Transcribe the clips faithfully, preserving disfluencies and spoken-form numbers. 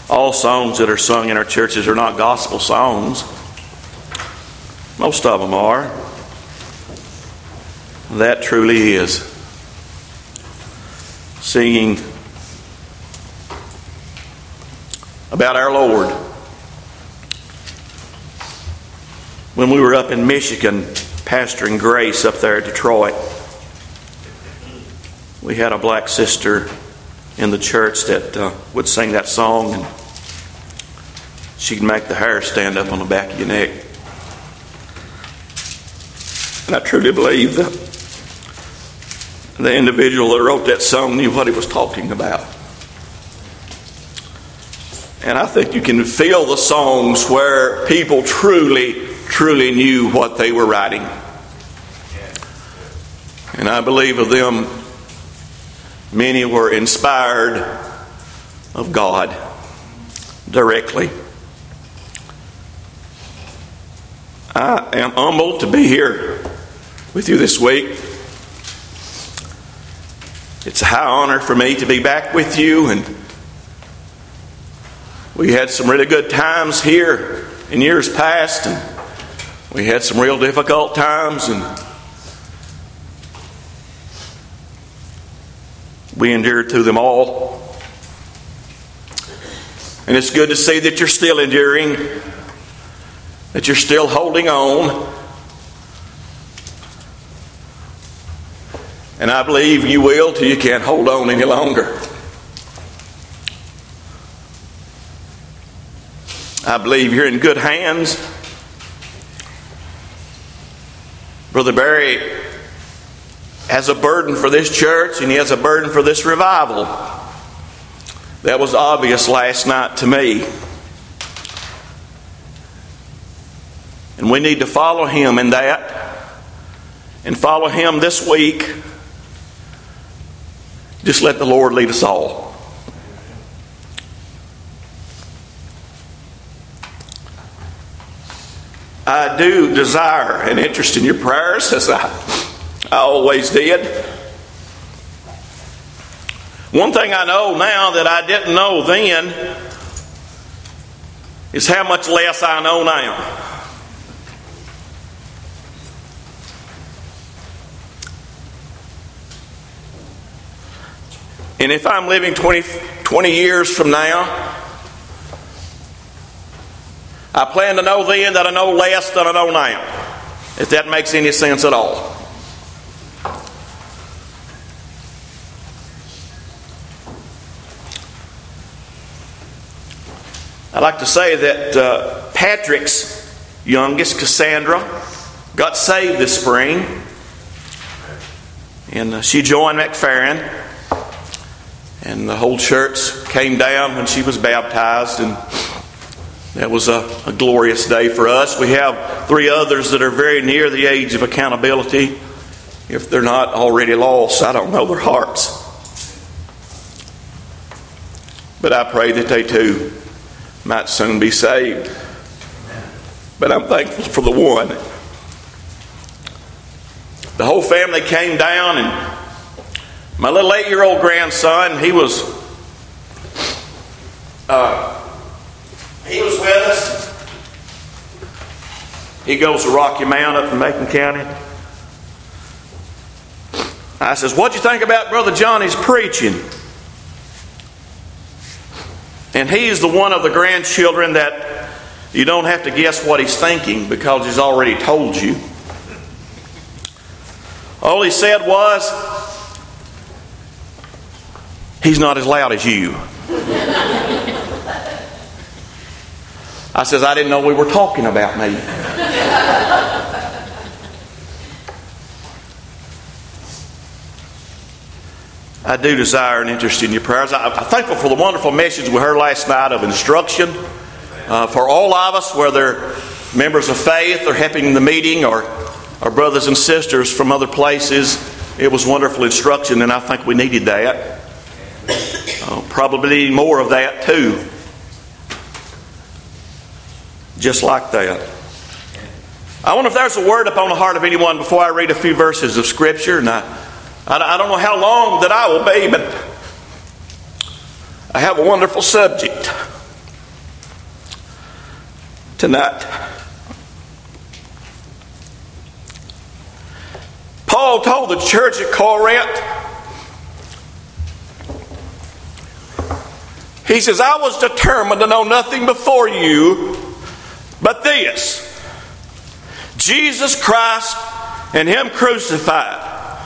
all songs that are sung in our churches are not gospel songs. Most of them are. That truly is singing about our Lord. When we were up in Michigan pastoring Grace up there at Detroit, we had a black sister in the church that uh, would sing that song, and she'd make the hair stand up on the back of your neck. And I truly believe that the individual that wrote that song knew what he was talking about. And I think you can feel the songs where people truly, truly knew what they were writing. And I believe of them, many were inspired of God directly. I am humbled to be here with you this week. It's a high honor for me to be back with you, and we had some really good times here in years past, and we had some real difficult times, and we endured through them all. And it's good to see that you're still enduring, that you're still holding on. And I believe you will till you can't hold on any longer. I believe you're in good hands. Brother Barry has a burden for this church, and he has a burden for this revival. That was obvious last night to me. And we need to follow him in that, and follow him this week. Just let the Lord lead us all. I do desire an interest in your prayers, as I, I always did. One thing I know now that I didn't know then is how much less I know now. And if I'm living twenty, twenty years from now, I plan to know then that I know less than I know now. If that makes any sense at all. I'd like to say that uh, Patrick's youngest, Cassandra, got saved this spring. And uh, she joined McFerrin. And the whole church came down when she was baptized, and that was a, a glorious day for us. We have three others that are very near the age of accountability. If they're not already lost, I don't know their hearts. But I pray that they too might soon be saved. But I'm thankful for the one. The whole family came down, and my little eight-year-old grandson, he was uh, he was with us. He goes to Rocky Mount up in Macon County. I says, "What'd you think about Brother Johnny's preaching?" And he's the one of the grandchildren that you don't have to guess what he's thinking because he's already told you. All he said was, "He's not as loud as you." I says, "I didn't know we were talking about me." I do desire an interest in your prayers. I'm thankful for the wonderful message we heard last night of instruction. Uh, for all of us, whether members of faith or helping in the meeting or, or brothers and sisters from other places, it was wonderful instruction, and I think we needed that. Uh, probably need more of that too. Just like that. I wonder if there's a word upon the heart of anyone before I read a few verses of Scripture. And I, I don't know how long that I will be, but I have a wonderful subject. tonight. Paul told the church at Corinth, he says, I was determined to know nothing before you but this, Jesus Christ and Him crucified.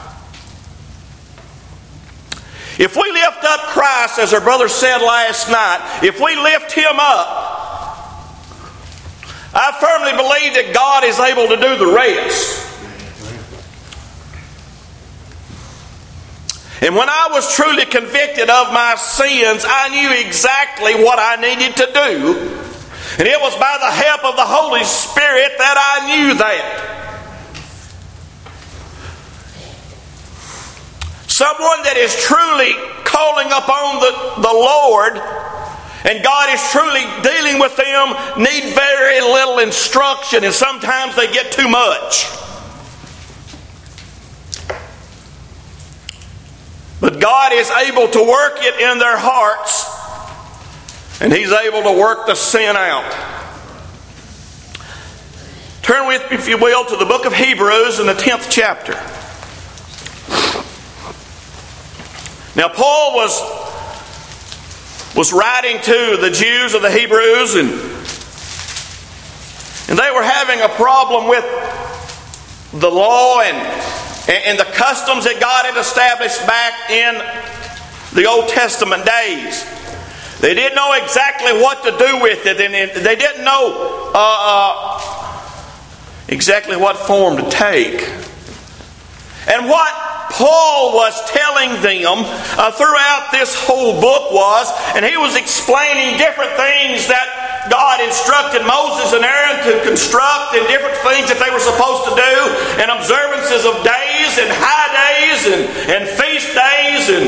If we lift up Christ, as our brother said last night, if we lift Him up, I firmly believe that God is able to do the rest. And when I was truly convicted of my sins, I knew exactly what I needed to do. And it was by the help of the Holy Spirit that I knew that. Someone that is truly calling upon the, the Lord, and God is truly dealing with them, need very little instruction, and sometimes they get too much. But God is able to work it in their hearts, and He's able to work the sin out. Turn with me, if you will, to the book of Hebrews in the tenth chapter. Now, Paul was, was writing to the Jews of the Hebrews, and, and they were having a problem with the law and, and the customs that God had established back in the Old Testament days. They didn't know exactly what to do with it, and they didn't know uh, uh, exactly what form to take. And what Paul was telling them uh, throughout this whole book was, and he was explaining different things that God instructed Moses and Aaron to construct, and different things that they were supposed to do, and observances of days and high days and, and feast days. And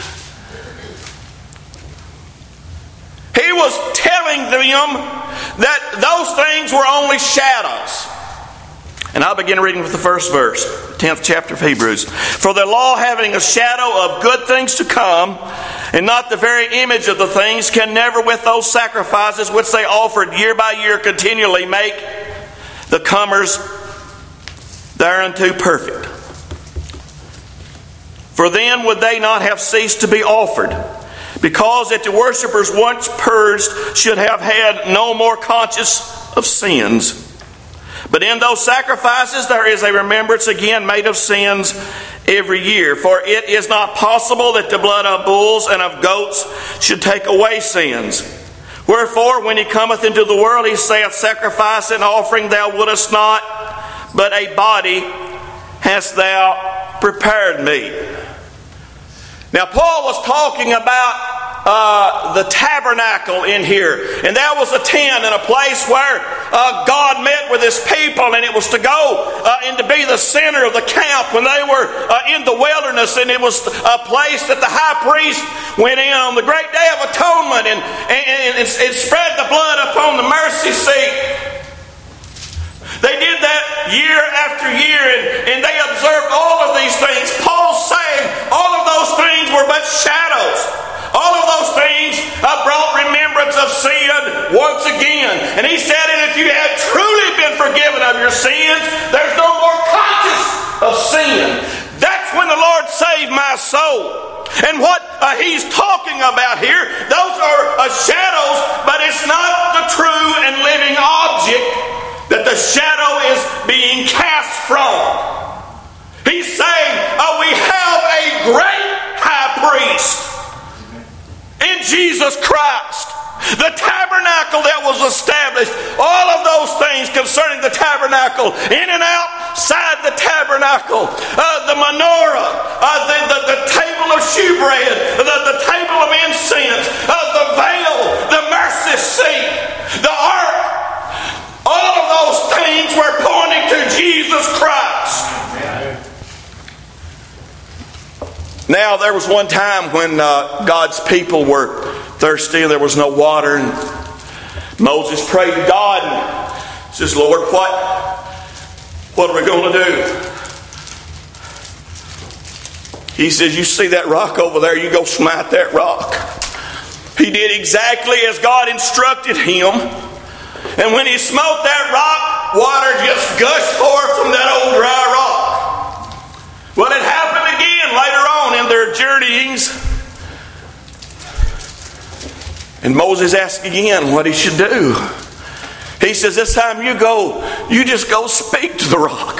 he was telling them that those things were only shadows. And I'll begin reading with the first verse, tenth chapter of Hebrews. For the law, having a shadow of good things to come, and not the very image of the things, can never with those sacrifices which they offered year by year continually make the comers thereunto perfect. For then would they not have ceased to be offered, because that the worshippers once purged should have had no more conscience of sins. But in those sacrifices there is a remembrance again made of sins every year. For it is not possible that the blood of bulls and of goats should take away sins. Wherefore, when He cometh into the world, He saith, Sacrifice and offering thou wouldest not, but a body hast thou prepared me. Now, Paul was talking about Uh, the tabernacle in here, and that was a tent and a place where uh, God met with His people, and it was to go uh, and to be the center of the camp when they were uh, in the wilderness, and it was a place that the high priest went in on the great day of atonement and, and, and, and spread the blood upon the mercy seat. They did that year after year, and, and they observed all of these things. Paul's saying all of those things were but shadows. All of those things uh, brought remembrance of sin once again. And he said, and if you had truly been forgiven of your sins, there's no more conscience of sin. That's when the Lord saved my soul. And what uh, he's talking about here, those are uh, shadows, but it's not the true and living object that the shadow is being cast from. He's saying, uh, we have a great high priest in Jesus Christ. The tabernacle that was established, all of those things concerning the tabernacle, in and outside the tabernacle, uh, the menorah, uh, the, the, the table of shewbread, the, the table of incense, uh, the veil, the mercy seat, the ark, all of those things were pointing to Jesus Christ. Now, there was one time when uh, God's people were thirsty and there was no water, and Moses prayed to God and says, Lord, what, what are we going to do? He says, you see that rock over there, you go smite that rock. He did exactly as God instructed him. And when he smote that rock, water just gushed forth from that old dry rock. Well, it happened again later on in their journeyings. And Moses asked again what he should do. He says, this time you go, you just go speak to the rock.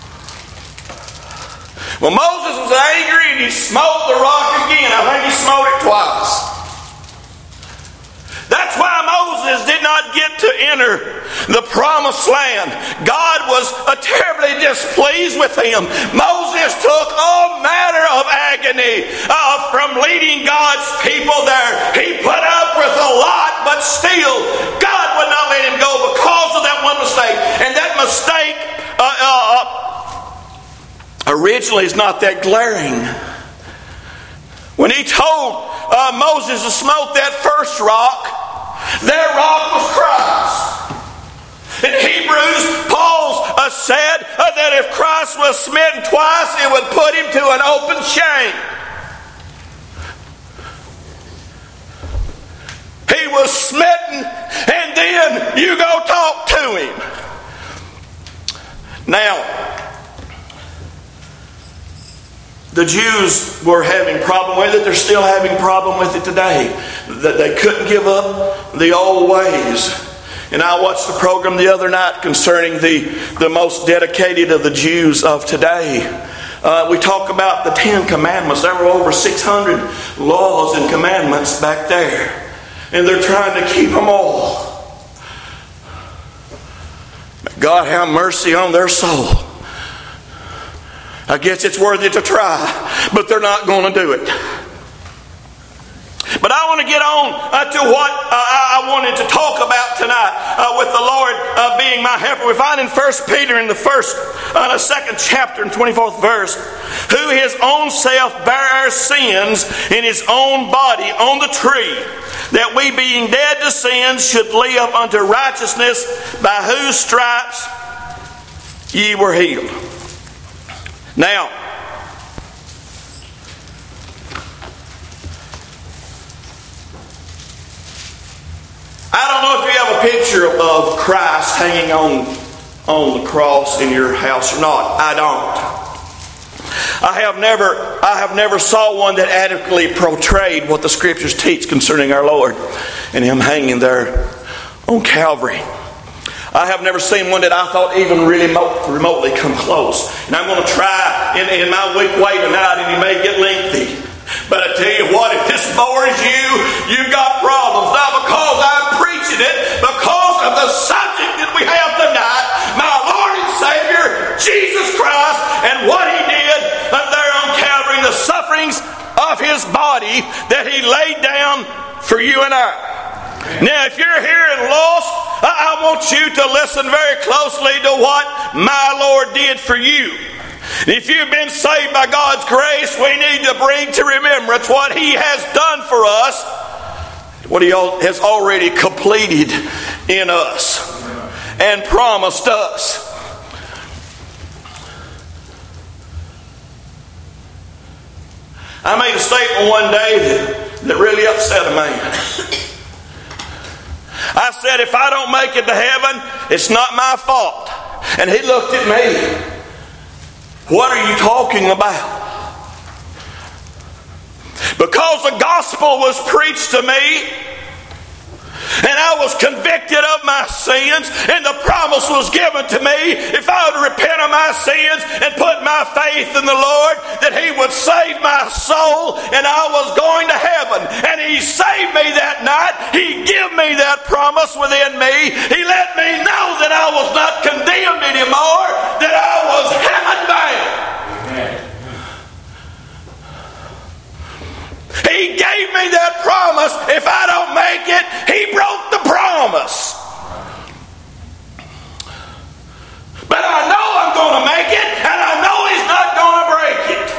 Well, Moses was angry and he smote the rock again. I think he smote it twice. That's why Moses did not get to enter the promised land. God was uh, terribly displeased with him. Moses took all manner of agony uh, from leading God's people there. He put up with a lot, but still, God would not let him go because of that one mistake. And that mistake uh, uh, originally is not that glaring. When he told uh, Moses to smote that first rock, that rock was Christ. In Hebrews, Paul uh, said uh, that if Christ was smitten twice, it would put him to an open shame. He was smitten, and then you go talk to him. Now, the Jews were having problem with it. They're still having problem with it today. That they couldn't give up the old ways. And I watched a program the other night concerning the, the most dedicated of the Jews of today. Uh, we talk about the Ten Commandments. There were over six hundred laws and commandments back there. And they're trying to keep them all. God have mercy on their soul. I guess it's worthy to try, but they're not going to do it. But I want to get on uh, to what uh, I wanted to talk about tonight uh, with the Lord uh, being my helper. We find in First Peter in the first, uh, the second chapter and twenty-fourth verse, who his own self bare our sins in his own body on the tree, that we being dead to sins should live unto righteousness, by whose stripes ye were healed. Now, I don't know if you have a picture of Christ hanging on, on the cross in your house or not. I don't. I have never I have never saw one that adequately portrayed what the Scriptures teach concerning our Lord and Him hanging there on Calvary. I have never seen one that I thought even really remotely come close. And I'm going to try in, in my weak way tonight, and it may get lengthy. But I tell you what, if this bores you, you've got problems. Not because I'm preaching it, because of the subject that we have tonight, my Lord and Savior, Jesus Christ, and what He did there on Calvary, the sufferings of His body that He laid down for you and I. Now, if you're here and lost, I want you to listen very closely to what my Lord did for you. If you've been saved by God's grace, we need to bring to remembrance what He has done for us, what He has already completed in us and promised us. I made a statement one day that, that really upset a man. I said, if I don't make it to heaven, it's not my fault. And he looked at me. What are you talking about? Because the gospel was preached to me, and I was convicted of my sins, and the promise was given to me, if I would repent of my sins and put my faith in the Lord, that He would save my soul, and I was going to heaven. And He saved me that night. He gave me that promise within me. He let me know that I was not condemned anymore, that I was heaven bound. He gave me that promise. If I don't make it, He broke the promise. But I know I'm going to make it, and I know He's not going to break it.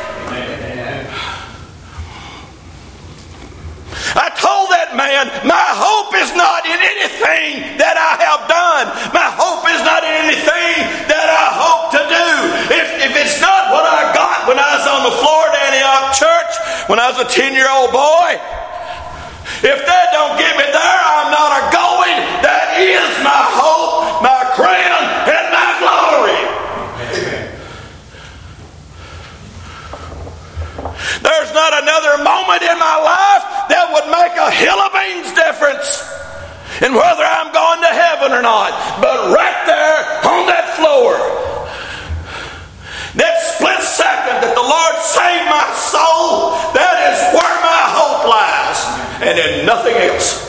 I told that man, my hope is not in anything that I have done. My hope is not in anything that I hope to do. If, if it's not what I got when I was on the floor at Antioch Church, when I was a ten-year-old boy, if that don't get me there, I'm not a going. That is my hope, my crown, and my glory. Amen. There's not another moment in my life that would make a hill of beans difference in whether I'm going to heaven or not. But right there on that floor, that split second that the Lord saved my soul, that is where my hope lies, and in nothing else.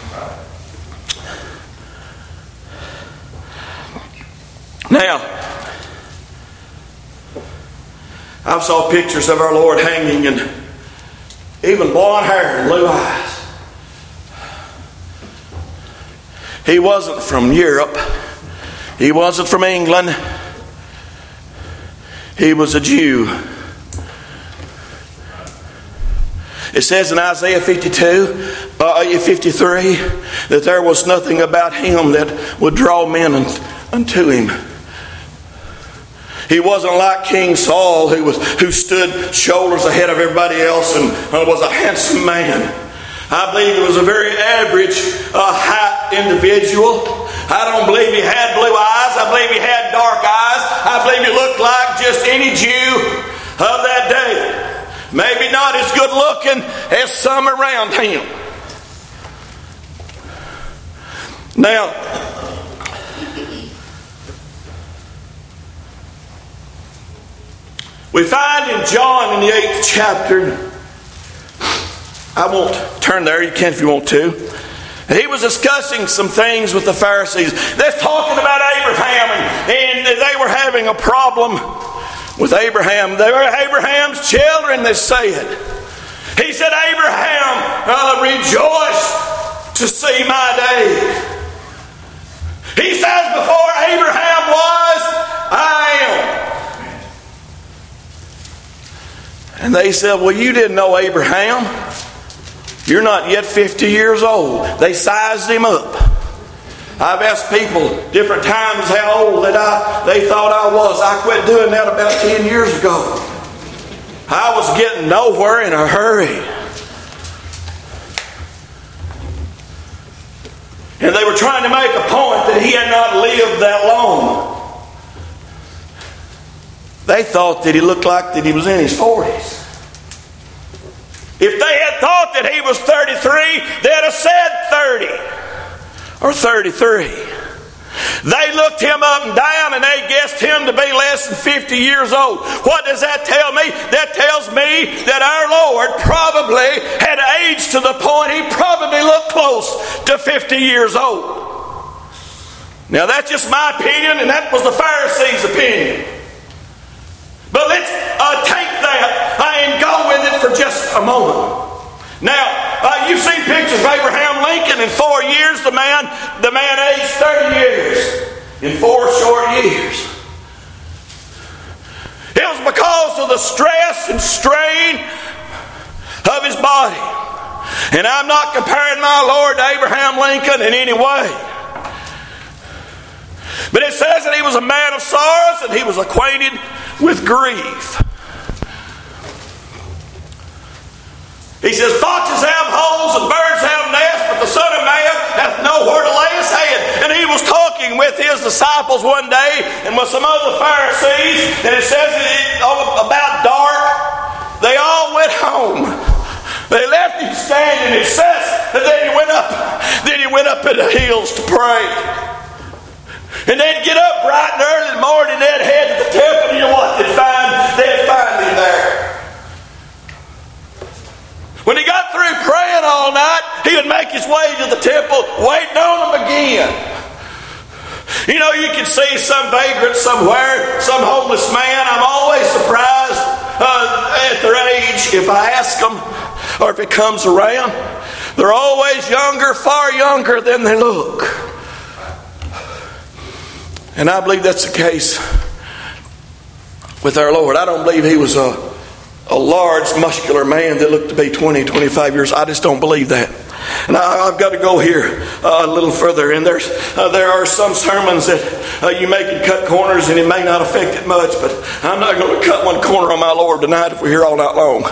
Now, I've saw pictures of our Lord hanging and even blonde hair and blue eyes. He wasn't from Europe. He wasn't from England. He was a Jew. It says in Isaiah fifty-two, uh, fifty-three, that there was nothing about him that would draw men unto him. He wasn't like King Saul, who was who stood shoulders ahead of everybody else and uh, was a handsome man. I believe he was a very average uh, height individual. I don't believe he had blue eyes. I believe he had dark eyes. I believe he looked like just any Jew of that day. Maybe not as good looking as some around him. Now, we find in John in the eighth chapter, I won't turn there, you can if you want to. He was discussing some things with the Pharisees. They're talking about Abraham, and, and they were having a problem with Abraham. They were Abraham's children, they said. He said, Abraham, uh, rejoice to see my day. He says, before Abraham was, I am. And they said, well, you didn't know Abraham. You're not yet fifty years old. They sized him up. I've asked people different times how old that I they thought I was. I quit doing that about ten years ago. I was getting nowhere in a hurry. And they were trying to make a point that he had not lived that long. They thought that he looked like that he was in his forties. If they had thought that he was thirty-three, they'd have said thirty or thirty-three. They looked him up and down and they guessed him to be less than fifty years old. What does that tell me? That tells me that our Lord probably had aged to the point he probably looked close to fifty years old. Now that's just my opinion, and that was the Pharisees' opinion. But let's uh, take that and go with it for just a moment. Now, uh, you've seen pictures of Abraham Lincoln. In four years, the man, the man aged thirty years. In four short years. It was because of the stress and strain of his body. And I'm not comparing my Lord to Abraham Lincoln in any way. But it says that he was a man of sorrows and he was acquainted with grief. He says, foxes have holes and birds have nests, but the Son of Man hath nowhere to lay his head. And he was talking with his disciples one day and with some other Pharisees, and it says it, oh, about dark, they all went home. They left him standing. It says that then he went up, then he went up in the hills to pray. And they'd get up bright and early in the morning, they'd head to the temple, and you know what they'd find? They'd find him there. When he got through praying all night, he would make his way to the temple, waiting on them again. You know, you can see some vagrant somewhere, some homeless man. I'm always surprised uh, at their age if I ask them, or if it comes around. They're always younger, far younger than they look. And I believe that's the case with our Lord. I don't believe he was a, a large, muscular man that looked to be twenty, twenty-five years. I just don't believe that. And I, I've got to go here uh, a little further. And there's uh, there are some sermons that uh, you make and cut corners, and it may not affect it much. But I'm not going to cut one corner on my Lord tonight if we're here all night long.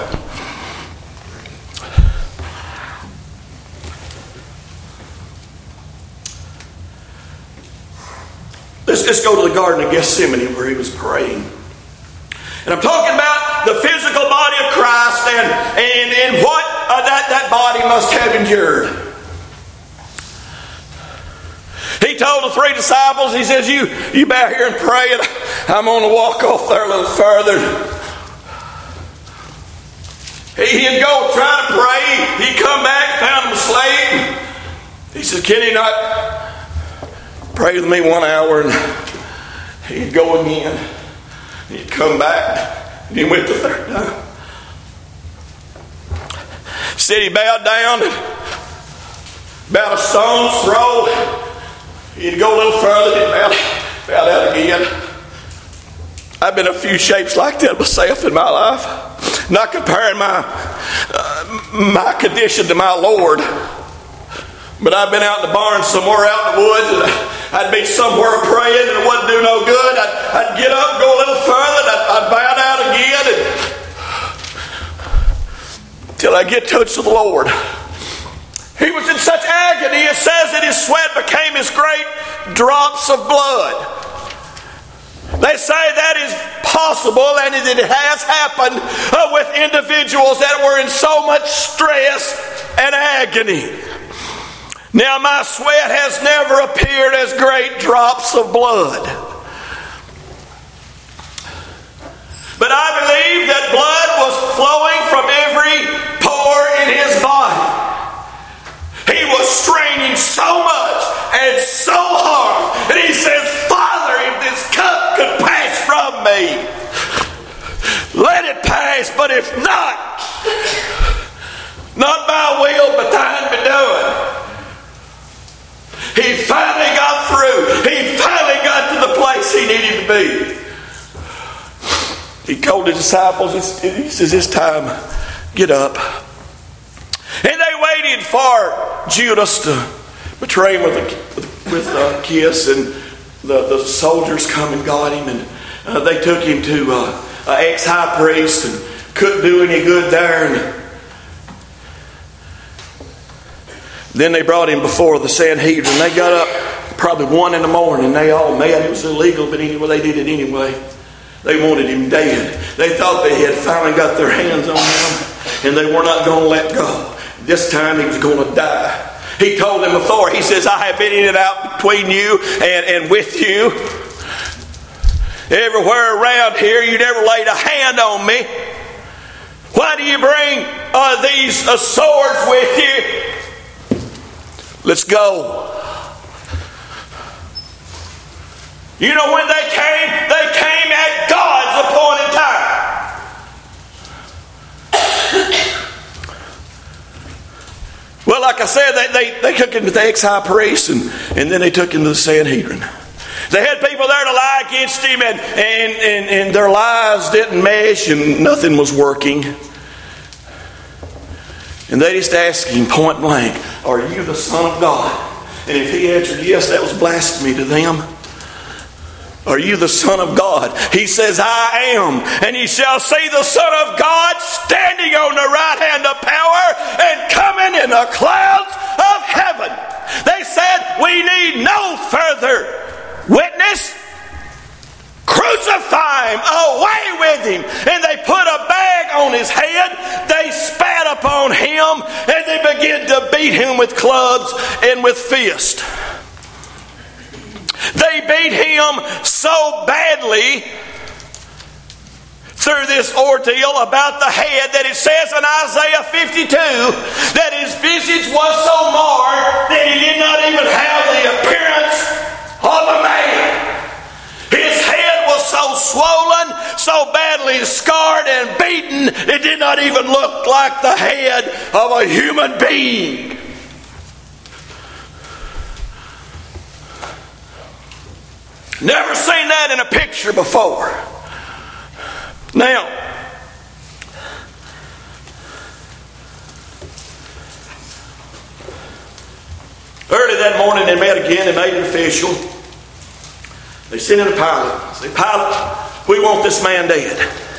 Let's, let's go to the Garden of Gethsemane where he was praying. And I'm talking about the physical body of Christ and, and, and what uh, that, that body must have endured. He told the three disciples, he says, you, you bow here and pray, and I'm going to walk off there a little further. He, he'd go try to pray. He'd come back, found him asleep. He said, can he not pray with me one hour? And he'd go again. He'd come back. And he went the third time. Said he bowed down about a stone's throw. He'd go a little further. He'd bow, bow down again. I've been a few shapes like that myself in my life. Not comparing my uh, my condition to my Lord. But I've been out in the barn somewhere out in the woods, and I'd be somewhere praying and it wouldn't do no good. I'd, I'd get up, go a little further, and I'd, I'd bow down again and, till I get touched with the Lord. He was in such agony, it says that his sweat became as great drops of blood. They say that is possible, and that it has happened uh, with individuals that were in so much stress and agony. Now, my sweat has never appeared as great drops of blood. But I believe that blood was flowing from every pore in his body. He was straining so much and so hard. And he says, Father, if this cup could pass from me, let it pass. But if not, not my will, but thine be done. He finally got through. He finally got to the place he needed to be. He told the disciples, he says, it's time, get up. And they waited for Judas to betray him with a, with a kiss, and the, the soldiers come and got him, and uh, they took him to uh, an ex-high priest and couldn't do any good there. And then they brought him before the Sanhedrin. They got up probably one in the morning. They all met. It was illegal, but anyway, they did it anyway. They wanted him dead. They thought they had finally got their hands on him, and they were not going to let go. This time he was going to die. He told them before, he says, I have been in and out between you and, and with you. Everywhere around here, you never laid a hand on me. Why do you bring uh, these uh, swords with you? Let's go. You know when they came? They came at God's appointed time. Well, like I said, they, they, they took him to the ex-high priest, and, and then they took him to the Sanhedrin. They had people there to lie against him, and, and, and, and their lies didn't mesh, and nothing was working. And they just asked him point blank, are you the Son of God? And if he answered yes, that was blasphemy to them. Are you the Son of God? He says, I am. And ye shall see the Son of God standing on the right hand of power and coming in the clouds of heaven. They said, we need no further witness. Crucify him, away with him. And they put a bag on his head. They spat upon him, and they began to beat him with clubs and with fists. They beat him so badly through this ordeal about the head that it says in Isaiah fifty-two that his visage was so marred that he did not even have the appearance of a man. His head was so swollen, so badly scarred and beaten, it did not even look like the head of a human being. Never seen that in a picture before. Now, early that morning they met again. They made it official. They sent in a Pilate. They said, Pilate, we want this man dead.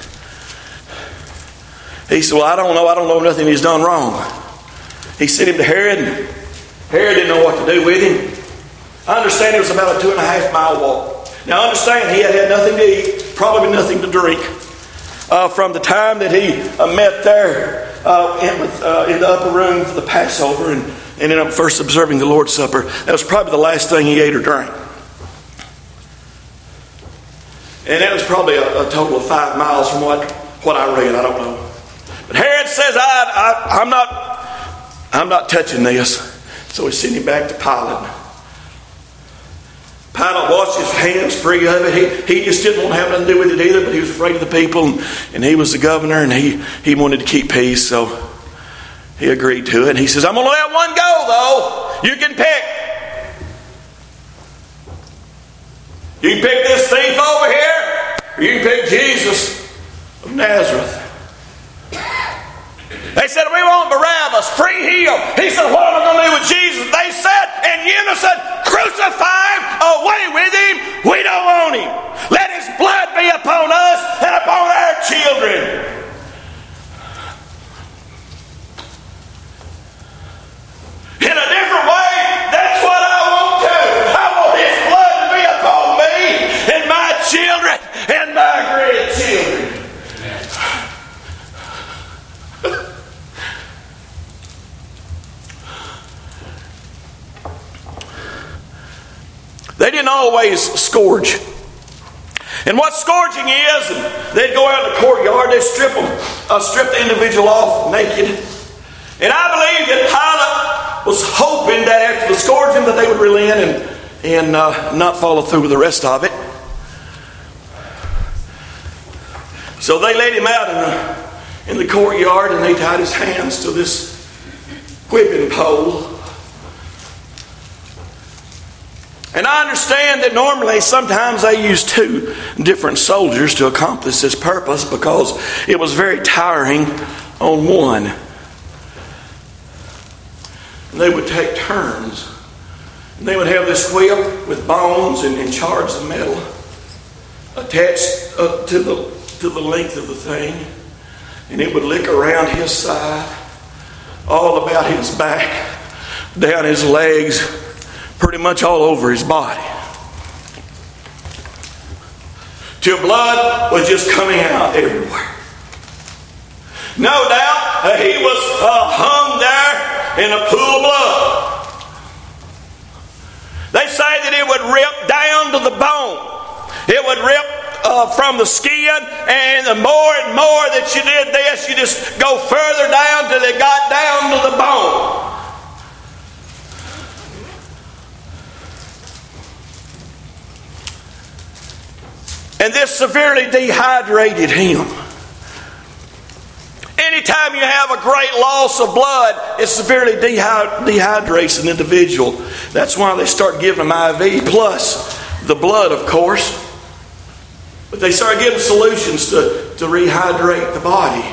He said, well, I don't know. I don't know nothing he's done wrong. He sent him to Herod, and Herod didn't know what to do with him. I understand it was about a two and a half mile walk. Now understand, he had had nothing to eat, probably nothing to drink, uh, from the time that he uh, met there uh, in, with, uh, in the upper room for the Passover and, and ended up first observing the Lord's Supper. That was probably the last thing he ate or drank. And that was probably a, a total of five miles from what, what I read. I don't know. But Herod says, I, I, I'm not, I'm not touching this. So he sent him back to Pilate. Pilate washed his hands free of it. He, he just didn't want to have nothing to do with it either, but he was afraid of the people, and, and he was the governor, and he, he wanted to keep peace, so he agreed to it. And he says, I'm going to let one go, though. You can pick. You can pick this thief over here, or you can pick Jesus of Nazareth. They said, we want Barabbas, free him. He said, what am I going to do with Jesus? They said in unison, crucify him, away with him. We don't want him. Let his blood be upon us and upon our children. In a different way, that's what I want to. I want his blood to be upon me and my children and my grandchildren. They didn't always scourge. And what scourging is, and they'd go out in the courtyard, they'd strip them, uh, strip the individual off naked. And I believe that Pilate was hoping that after the scourging that they would relent and, and uh, not follow through with the rest of it. So they laid him out in the, in the courtyard, and they tied his hands to this whipping pole. And I understand that normally sometimes they used two different soldiers to accomplish this purpose because it was very tiring on one. And they would take turns. And they would have this whip with bones and, and shards of metal attached up to the, to the length of the thing. And it would lick around his side, all about his back, down his legs, pretty much all over his body, till blood was just coming out everywhere. No doubt uh, he was uh, hung there in a pool of blood. They say that it would rip down to the bone. It would rip uh, from the skin, and the more and more that you did this, you just go further down till it got down to the bone. And this severely dehydrated him. Anytime you have a great loss of blood, it severely dehy- dehydrates an individual. That's why they start giving them I V, plus the blood, of course. But they start giving solutions to, to rehydrate the body.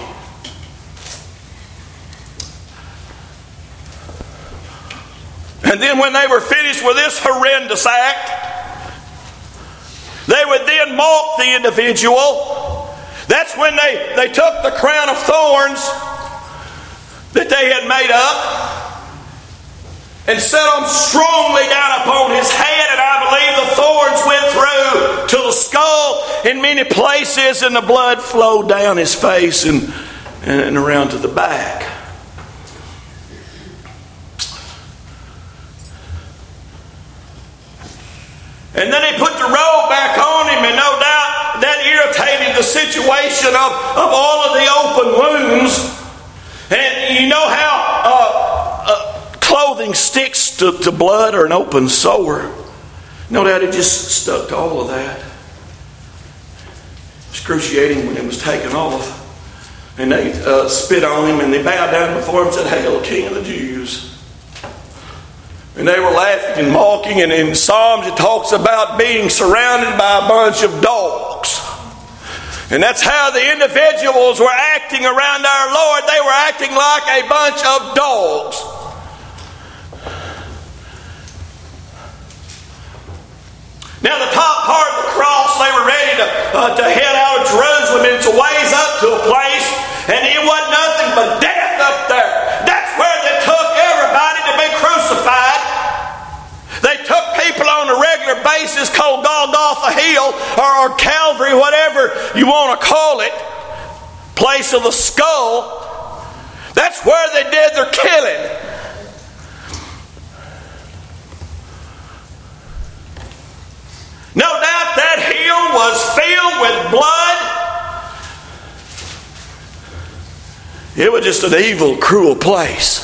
And then when they were finished with this horrendous act, they would then mock the individual. That's when they, they took the crown of thorns that they had made up and set them strongly down upon his head. And I believe the thorns went through to the skull in many places, and the blood flowed down his face and, and around to the back. And then they put the robe back on him, and no doubt that irritated the situation of, of all of the open wounds. And you know how uh, uh, clothing sticks to, to blood or an open sore. No doubt it just stuck to all of that. Excruciating when it was taken off. And they uh, spit on him, and they bowed down before him and said, "Hail, King of the Jews." And they were laughing and mocking. And in Psalms it talks about being surrounded by a bunch of dogs. And that's how the individuals were acting around our Lord. They were acting like a bunch of dogs. Now the top part of the cross, they were ready to, uh, to head out of Jerusalem. And it's a ways up to a place. And it wasn't nothing but death up there. That's where they took everybody to be crucified. They took people on a regular basis called Golgotha Hill or, or Calvary, whatever you want to call it, place of the skull, that's where they did their killing. No doubt that hill was filled with blood. It was just an evil, cruel place.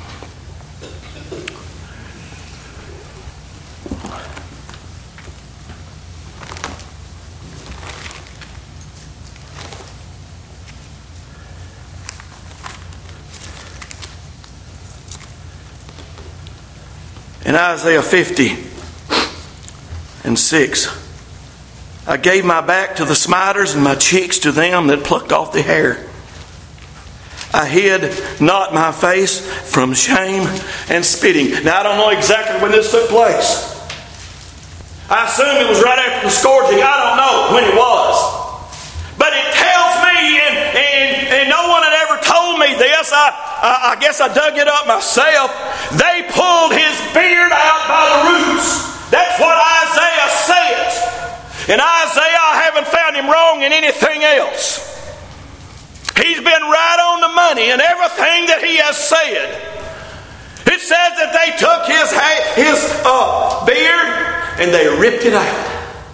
In Isaiah fifty and six, I gave my back to the smiters and my cheeks to them that plucked off the hair. I hid not my face from shame and spitting. Now, I don't know exactly when this took place. I assume it was right after the scourging. I don't know when it was. But it tells me, and, and, and no one had ever told me this, I, I, I guess I dug it up myself. They pulled his beard out by the roots. That's what Isaiah says. And Isaiah, I haven't found him wrong in anything else. He's been right on the money in everything that he has said. It says that they took his, his uh, beard and they ripped it out.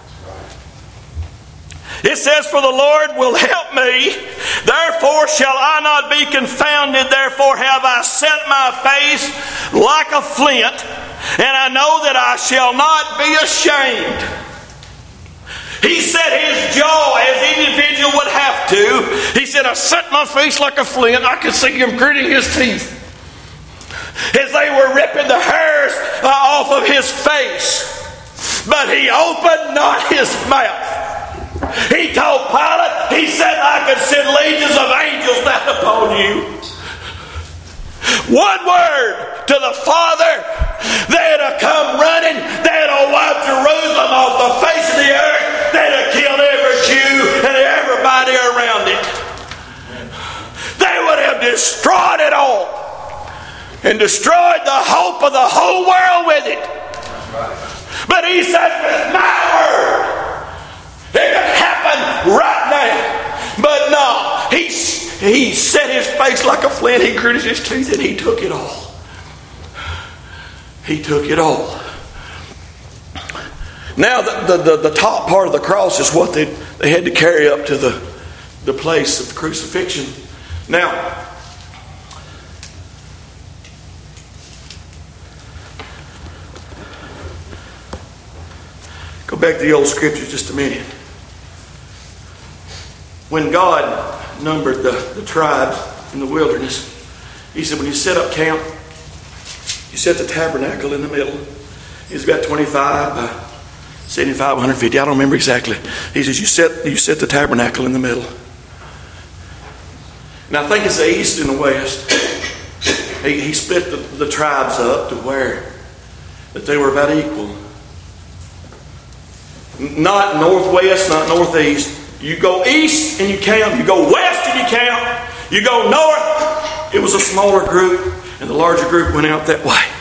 It says, for the Lord will help me, therefore shall I not be confounded, therefore have I set my face like a flint, and I know that I shall not be ashamed. He set his jaw as any individual would have to. He said, I set my face like a flint. I could see him gritting his teeth as they were ripping the hairs uh, off of his face. But he opened not his mouth. He told Pilate, he said, I could send legions of angels down upon you. One word to the Father, they'd have come running, they'd have wiped Jerusalem off the face of the earth, they'd have killed every Jew and everybody around it. They would have destroyed it all and destroyed the hope of the whole world with it. But he said, with my word, it could happen right now. But no, he, he set his face like a flint, he gritted his teeth, and he took it all. He took it all. Now the, the, the, the top part of the cross is what they, they had to carry up to the, the place of the crucifixion. Now, go back to the old scriptures just a minute. When God numbered the, the tribes in the wilderness, he said, when you set up camp, you set the tabernacle in the middle. It's about twenty-five by seventy-five, one hundred fifty. I don't remember exactly. He says, you set, you set the tabernacle in the middle. And I think it's the east and the west. He, he split the, the tribes up to where that they were about equal. Not northwest, not northeast. You go east and you camp. You go west and you camp. You go north. It was a smaller group, and the larger group went out that way.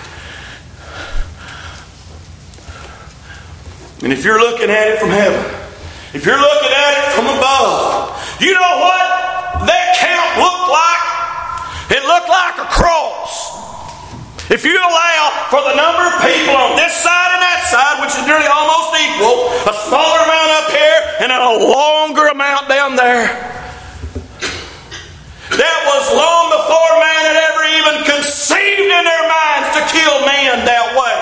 And if you're looking at it from heaven, if you're looking at it from above, you know what that camp looked like? It looked like a cross. If you allow for the number of people on this side and that side, which is nearly almost equal, a smaller amount up here and a longer amount down there, that was long before man had ever even conceived in their minds to kill man that way.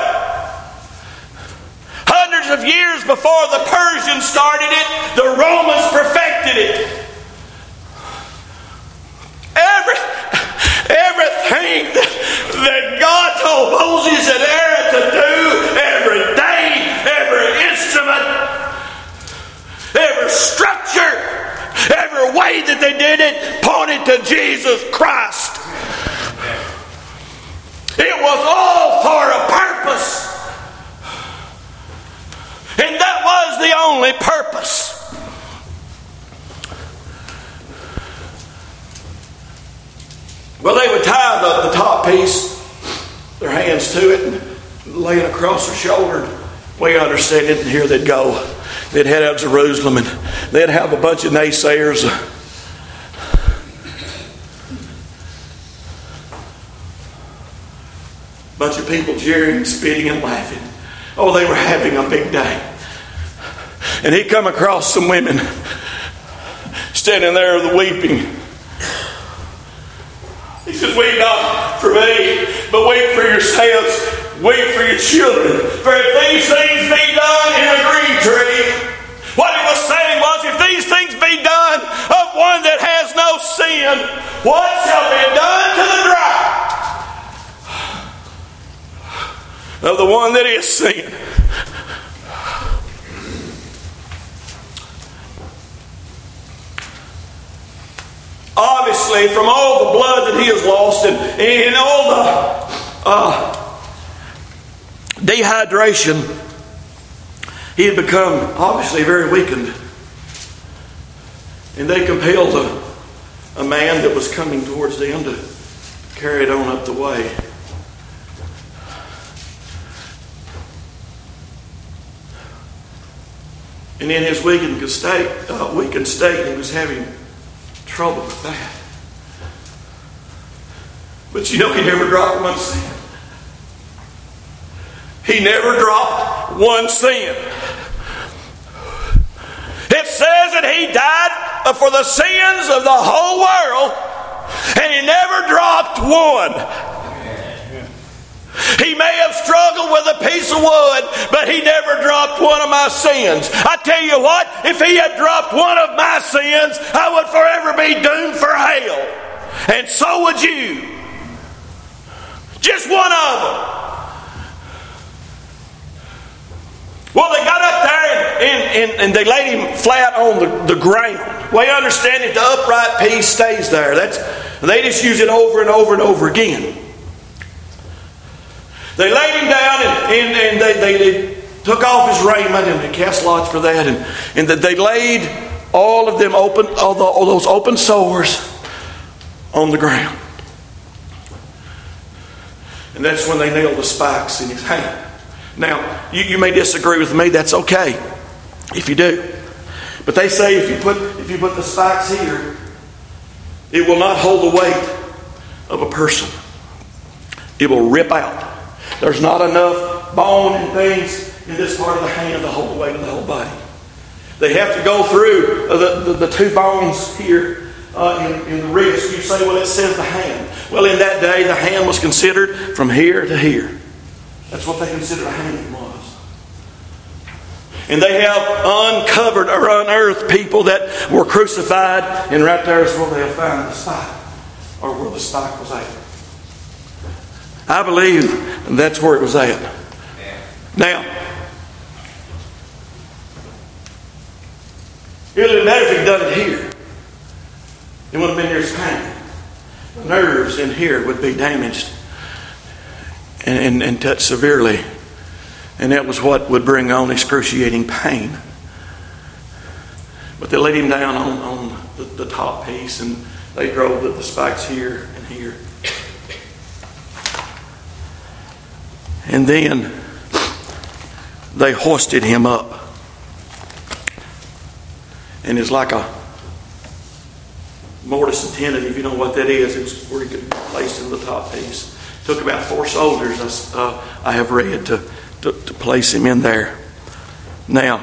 Hundreds of years before the Persians started it, the Romans perfected it. Every, everything that, that God told Moses and Aaron to do, every day, every instrument, every structure, every way that they did it pointed to Jesus Christ. It was all for a purpose. And that was the only purpose. Well, they would tie the, the top piece, their hands to it, and lay it across their shoulder. We understand it, and here they'd go. And they'd head out to Jerusalem and they'd have a bunch of naysayers. A bunch of people jeering, spitting, and laughing. Oh, they were having a big day. And he'd come across some women standing there weeping. He says, weep not for me, but weep for yourselves. Weep for your children. For if these things be done in a green tree, what he was saying was, if these things be done of one that has no sin, what shall be done to the dry of the one that is sin? Obviously, from all the blood that he has lost and, and all the uh, dehydration, he had become obviously very weakened. And they compelled a, a man that was coming towards them to carry it on up the way. And in his weakened state, uh, weakened state, he was having trouble with that. But you know, he never dropped one sin. He never dropped one sin. It says that he died for the sins of the whole world, and he never dropped one. He may have struggled with a piece of wood, but he never dropped one of my sins. I tell you what, if he had dropped one of my sins, I would forever be doomed for hell. And so would you. Just one of them. Well, they got up there and, and, and, and they laid him flat on the, the ground. Well, you understand that the upright piece stays there. That's, they just use it over and over and over again. They laid him down and, and, and they, they, they took off his raiment and they cast lots for that. And, and that they laid all of them open, all, the, all those open sores on the ground. And that's when they nailed the spikes in his hand. Now, you, you may disagree with me. That's okay if you do. But they say if you put if you put the spikes here, it will not hold the weight of a person. It will rip out. There's not enough bone and things in this part of the hand to hold the weight of the whole body. They have to go through the, the, the two bones here uh, in, in the wrist. You say, well, it says the hand. Well, in that day, the hand was considered from here to here. That's what they considered a hand was. And they have uncovered or unearthed people that were crucified, and right there is where they'll find the spike, or where the spike was at. I believe that's where it was at. Now, it would have been better if he'd done it here. It would have been near his pain. The nerves in here would be damaged and, and, and touched severely. And that was what would bring on excruciating pain. But they laid him down on, on the, the top piece, and they drove the, the spikes here and here. And then they hoisted him up. And it's like a mortise and tenon, if you know what that is. It was where he could be placed in the top piece. It took about four soldiers, uh, I have read, to, to, to place him in there. Now,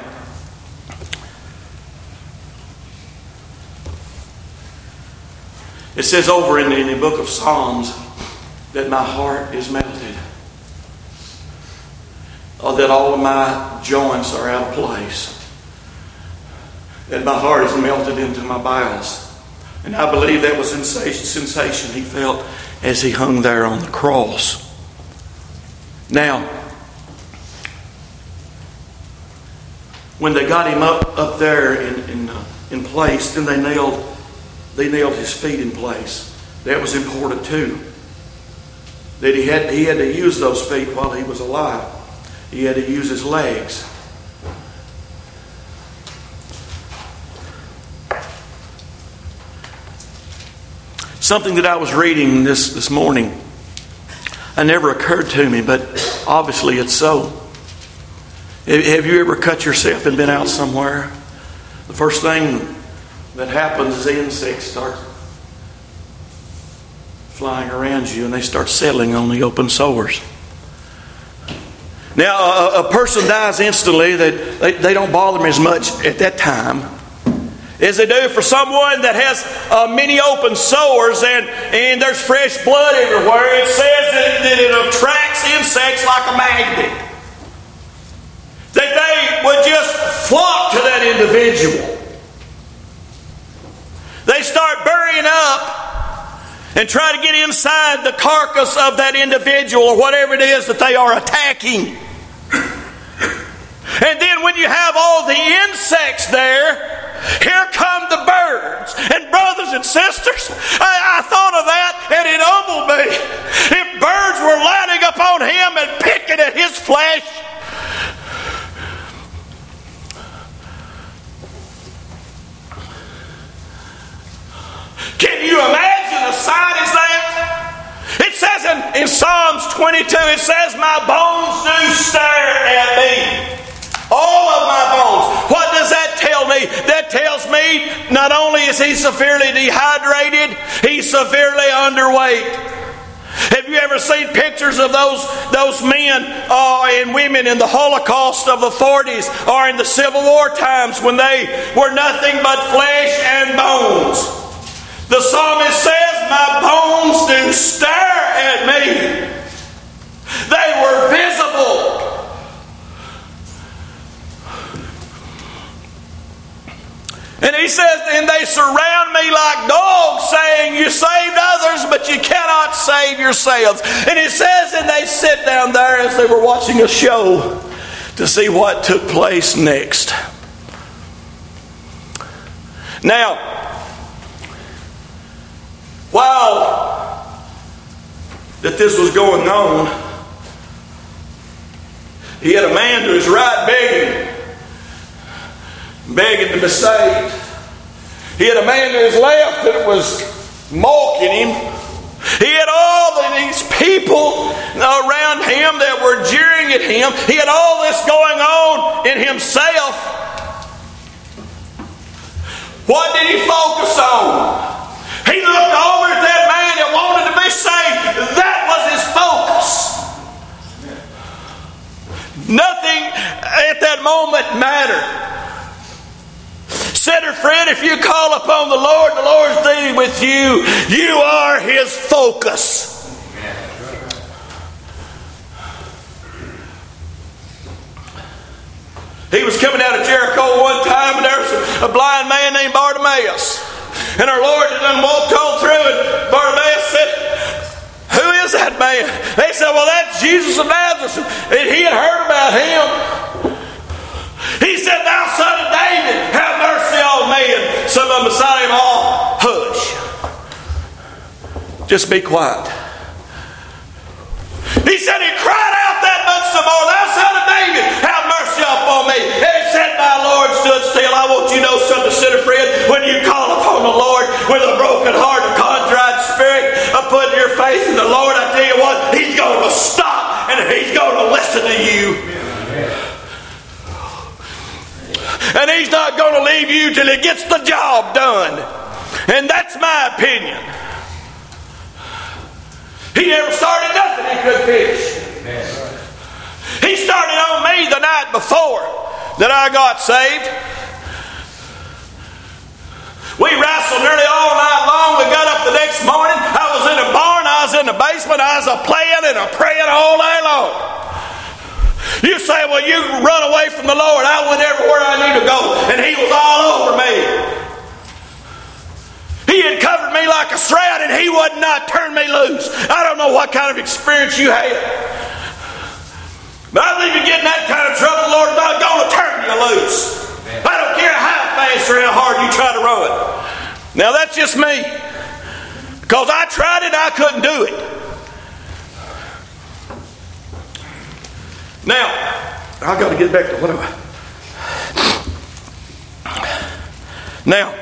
it says over in the, in the book of Psalms that my heart is melted. Oh, that all of my joints are out of place. That my heart is melted into my bowels. And I believe that was the sensation he felt as he hung there on the cross. Now, when they got him up, up there in, in, uh, in place, then they nailed, they nailed his feet in place. That was important too. That he had, he had to use those feet while he was alive. He had to use his legs. Something that I was reading this, this morning, it never occurred to me, but obviously it's so. Have you ever cut yourself and been out somewhere? The first thing that happens is insects start flying around you and they start settling on the open sores. Now, a, a person dies instantly. They, they, they don't bother me as much at that time as they do for someone that has uh, many open sores and, and there's fresh blood everywhere. It says that, that it attracts insects like a magnet. That they would just flock to that individual. They start burying up and try to get inside the carcass of that individual or whatever it is that they are attacking. And then when you have all the insects there, here come the birds. And brothers and sisters, I, I thought of that and it humbled me. If birds were lining up on him and picking at his flesh, can you imagine the sight is that? It says in, in Psalms twenty-two, it says, my bones do stare at me. All of my bones. What does that tell me? That tells me not only is he severely dehydrated, he's severely underweight. Have you ever seen pictures of those, those men uh, and women in the Holocaust of the forties or in the Civil War times when they were nothing but flesh and bones? The psalmist says, my bones do stare at me. They were visible. And he says, and they surround me like dogs, saying, you saved others, but you cannot save yourselves. And it says, and they sit down there as they were watching a show to see what took place next. Now, while that this was going on, he had a man to his right begging, begging to be saved. He had a man to his left that was mocking him. He had all of these people around him that were jeering at him. He had all this going on in himself. What did he focus on? He looked over at that man that wanted to be saved. That was his focus. Nothing at that moment mattered. Sinner friend, if you call upon the Lord, the Lord's dealing with you. You are His focus. He was coming out of Jericho one time and there was a blind man named Bartimaeus. And our Lord done walked on through and Bartimaeus said, who is that man? They said, well, that's Jesus of Nazareth. And he had heard about him. He said, thou son of David, have mercy on me. And some of them beside him all, hush. Just be quiet. He said, he cried out that much some more, thou son of David, have mercy upon me. And he said, my Lord stood still. I want you to know something, sinner friend. When you call upon the Lord with a broken heart, a contrite spirit, of putting your faith in the Lord, I tell you what, He's going to stop and He's going to listen to you. And He's not going to leave you till He gets the job done. And that's my opinion. He never started nothing He couldn't finish. He started on me the night before that I got saved. We wrestled nearly all night long. We got up the next morning. I was in a barn. I was in the basement. I was a playing and a praying all day long. You say, well, you run away from the Lord. I went everywhere I knew to go. And He was all over me. He had covered me like a shroud and He would not turn me loose. I don't know what kind of experience you had. But I believe you get in that kind of trouble, the Lord is not going to turn you loose. I don't care how fast or how hard you try to run. Now that's just me. Because I tried it, I couldn't do it. Now, I've got to get back to what I... Now,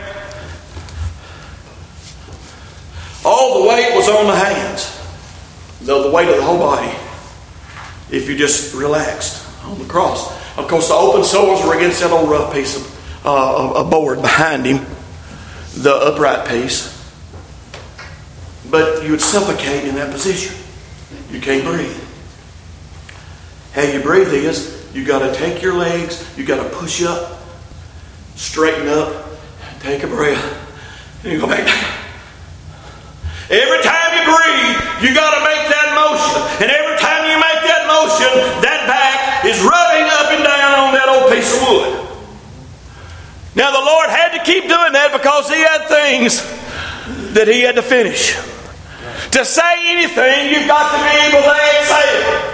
all the weight was on the hands. Though the weight of the whole body, if you just relaxed on the cross. Of course, the open soles were against that old rough piece of uh, a board behind him, the upright piece. But you would suffocate in that position. You can't breathe. How you breathe is, you got to take your legs, you got to push up, straighten up, take a breath, and you go back down. Every time you breathe, you got to make that motion. And every time you make that motion, that back is rubbing up and down on that old piece of wood. Now the Lord had to keep doing that because He had things that He had to finish. To say anything, you've got to be able to exhale.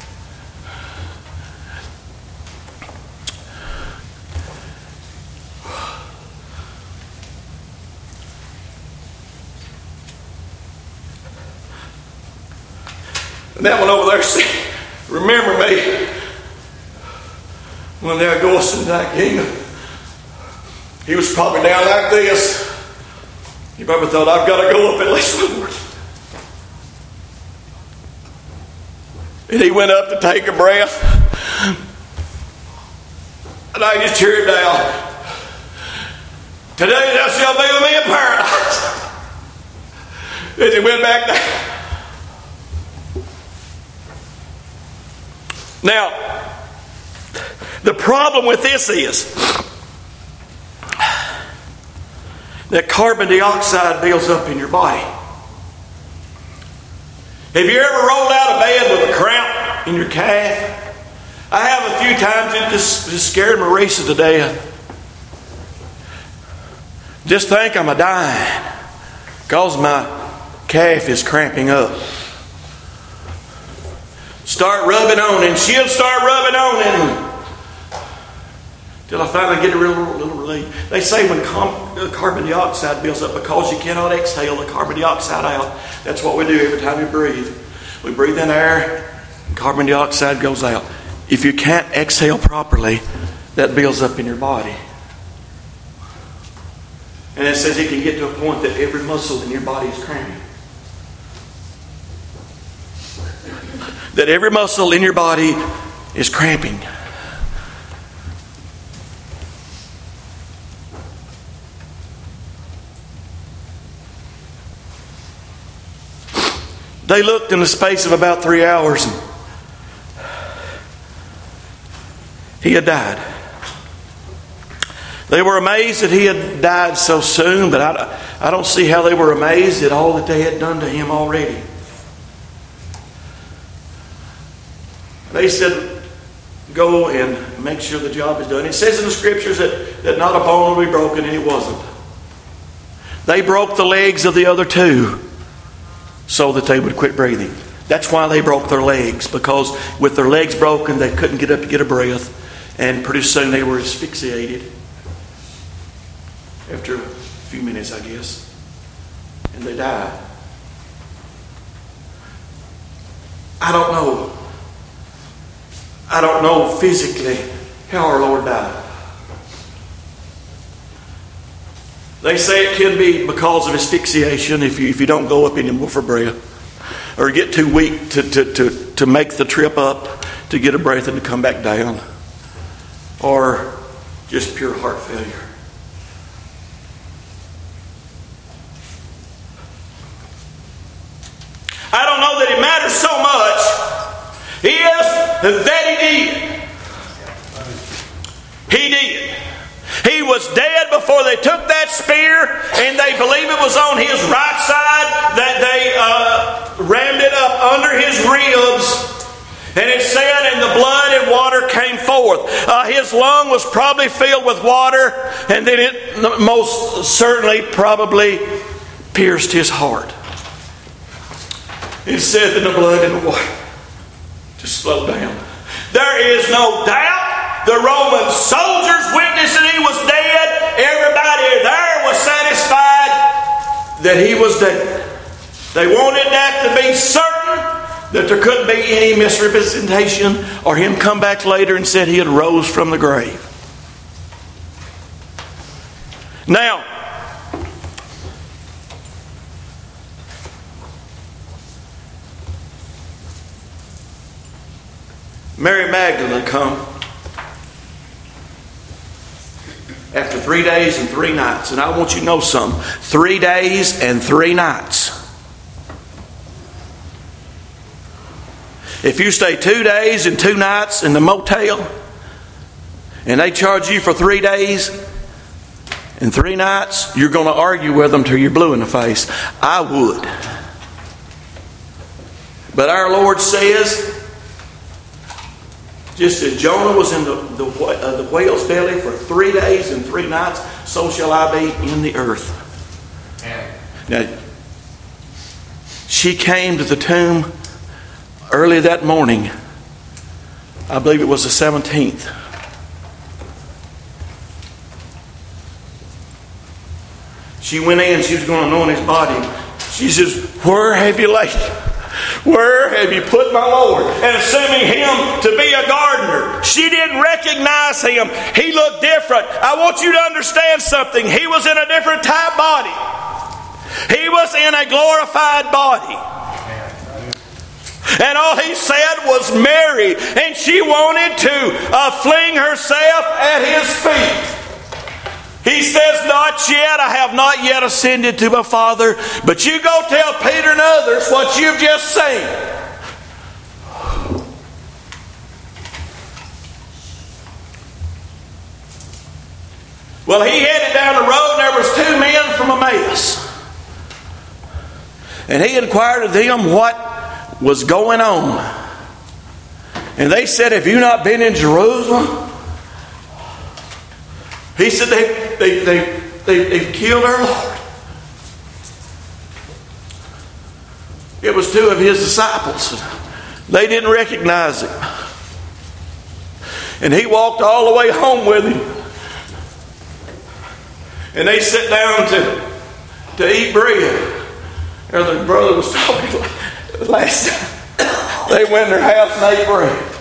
And that one over there said, remember me when they're going to that kingdom. He was probably down like this. He probably thought, I've got to go up at least Lord. And he went up to take a breath. And I just hear him down. Today thou shalt be with me in paradise. As he went back down. Now, the problem with this is that carbon dioxide builds up in your body. Have you ever rolled out of bed with a cramp in your calf? I have a few times. It just, just scared Marisa to death. Just think I'm a dying because my calf is cramping up. Start rubbing on, and she'll start rubbing on, and till I finally get a real little relief. They say when com- carbon dioxide builds up, because you cannot exhale the carbon dioxide out, that's what we do every time we breathe. We breathe in air, and carbon dioxide goes out. If you can't exhale properly, that builds up in your body. And it says it can get to a point that every muscle in your body is cramping. That every muscle in your body is cramping. They looked in the space of about three hours and he had died. They were amazed that he had died so soon, but I, I don't see how they were amazed at all that they had done to him already. They said, go and make sure the job is done. It says in the scriptures that, that not a bone will be broken, and it wasn't. They broke the legs of the other two so that they would quit breathing. That's why they broke their legs, because with their legs broken, they couldn't get up to get a breath, and pretty soon they were asphyxiated after a few minutes, I guess, and they died. I don't know. I don't know physically how our Lord died. They say it can be because of asphyxiation if you if you don't go up anymore for breath, or get too weak to, to, to, to make the trip up to get a breath and to come back down, or just pure heart failure. I don't know that it matters so much. Is that he did. He did. He was dead before they took that spear, and they believe it was on his right side that they uh, rammed it up under his ribs. And it said, and the blood and water came forth. Uh, his lung was probably filled with water, and then it most certainly probably pierced his heart. It said in the blood and the water. Just slow down. There is no doubt the Roman soldiers witnessed that he was dead. Everybody there was satisfied that he was dead. They wanted that to be certain, that there couldn't be any misrepresentation or him come back later and said he had rose from the grave. Now, Mary Magdalene come for three days and three nights. And I want you to know something. Three days and three nights. If you stay two days and two nights in the motel, and they charge you for three days and three nights, you're going to argue with them till you're blue in the face. I would. But our Lord says, just as Jonah was in the, the, uh, the whale's belly for three days and three nights, so shall I be in the earth. Now, she came to the tomb early that morning. I believe it was the seventeenth. She went in, she was going to anoint his body. She says, where have you laid him? Where have you put my Lord? And assuming him to be a gardener, she didn't recognize him. He looked different. I want you to understand something. He was in a different type body. He was in a glorified body. And all he said was Mary. And she wanted to uh, fling herself at his feet. He says, not yet. I have not yet ascended to my Father. But you go tell Peter and others what you've just seen. Well, he headed down the road and there was two men from Emmaus. And he inquired of them what was going on. And they said, have you not been in Jerusalem? He said, they, they, they, they, they've killed our Lord. It was two of his disciples. They didn't recognize him. And he walked all the way home with him. And they sat down to, to eat bread. And the brother was talking last time. They went in their house and ate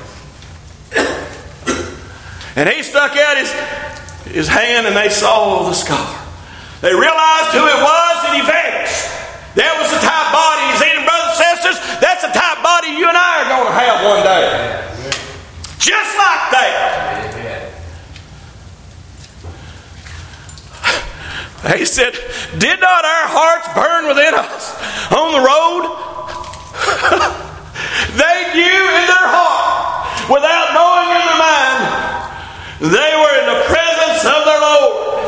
bread. And he stuck out his... his hand and they saw the scar. They realized who it was and he vanished. That was the type body. He's in, brothers and sisters, that's the type body you and I are going to have one day. Amen. Just like that. Amen. He said, did not our hearts burn within us on the road? They knew in their heart, without knowing in their mind, they were in the presence of their Lord.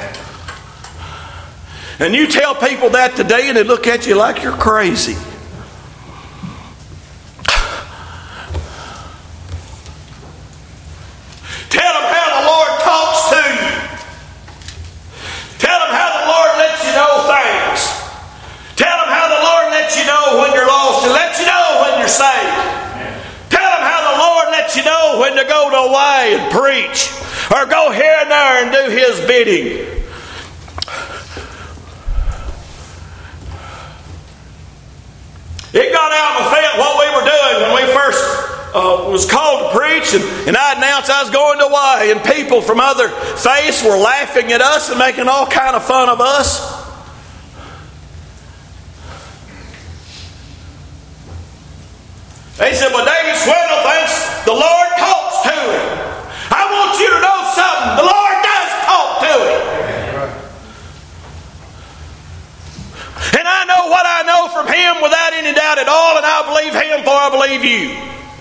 And you tell people that today and they look at you like you're crazy. Tell them how the Lord talks to you. Tell them how the Lord lets you know things. Tell them how the Lord lets you know when you're lost and lets you know when you're saved. Let you know when to go to away and preach or go here and there and do his bidding. It got out of my feet what we were doing when we first uh, was called to preach, and, and I announced I was going to away, and people from other faiths were laughing at us and making all kind of fun of us. They said, well, David Swindle thinks the Lord talks to him. I want you to know something. The Lord does talk to him. And I know what I know from him without any doubt at all, and I believe him for I believe you.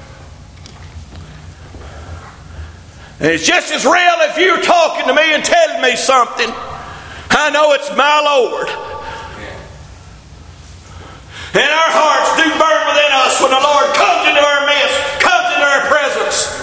And it's just as real if you're talking to me and telling me something. I know it's my Lord. And our hearts do burn within us when the Lord comes into our midst, comes into our presence.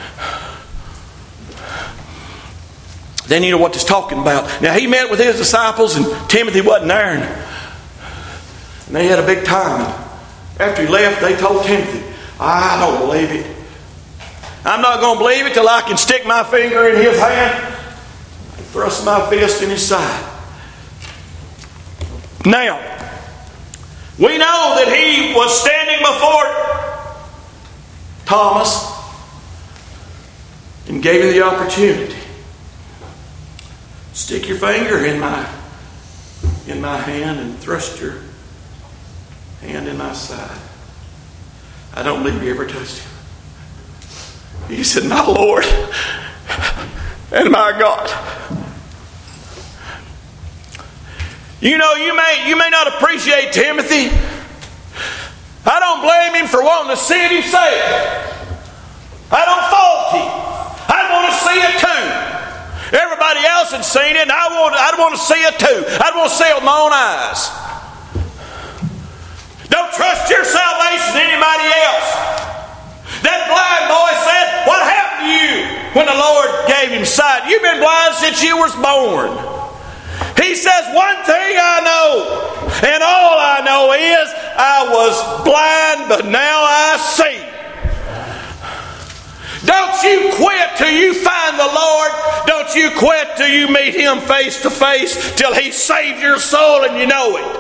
Then you know what he's talking about. Now he met with his disciples and Timothy wasn't there. And they had a big time. After he left, they told Timothy, I don't believe it. I'm not going to believe it till I can stick my finger in his hand and thrust my fist in his side. Now, we know that he was standing before Thomas and gave him the opportunity. Stick your finger in my in my hand and thrust your hand in my side. I don't believe you ever touched him. He said, my Lord and my God. You know, you may, you may not appreciate Timothy. I don't blame him for wanting to see it himself. I don't fault him. I want to see it too. Everybody else had seen it, and I want, I'd want to see it too. I'd want to see it with my own eyes. Don't trust your salvation to anybody else. That blind boy said, what happened to you when the Lord gave him sight? You've been blind since you was born. He says, one thing I know, and all I know is I was blind, but now I see. Don't you quit till you find the Lord. Don't you quit till you meet Him face to face, till He saves your soul and you know it.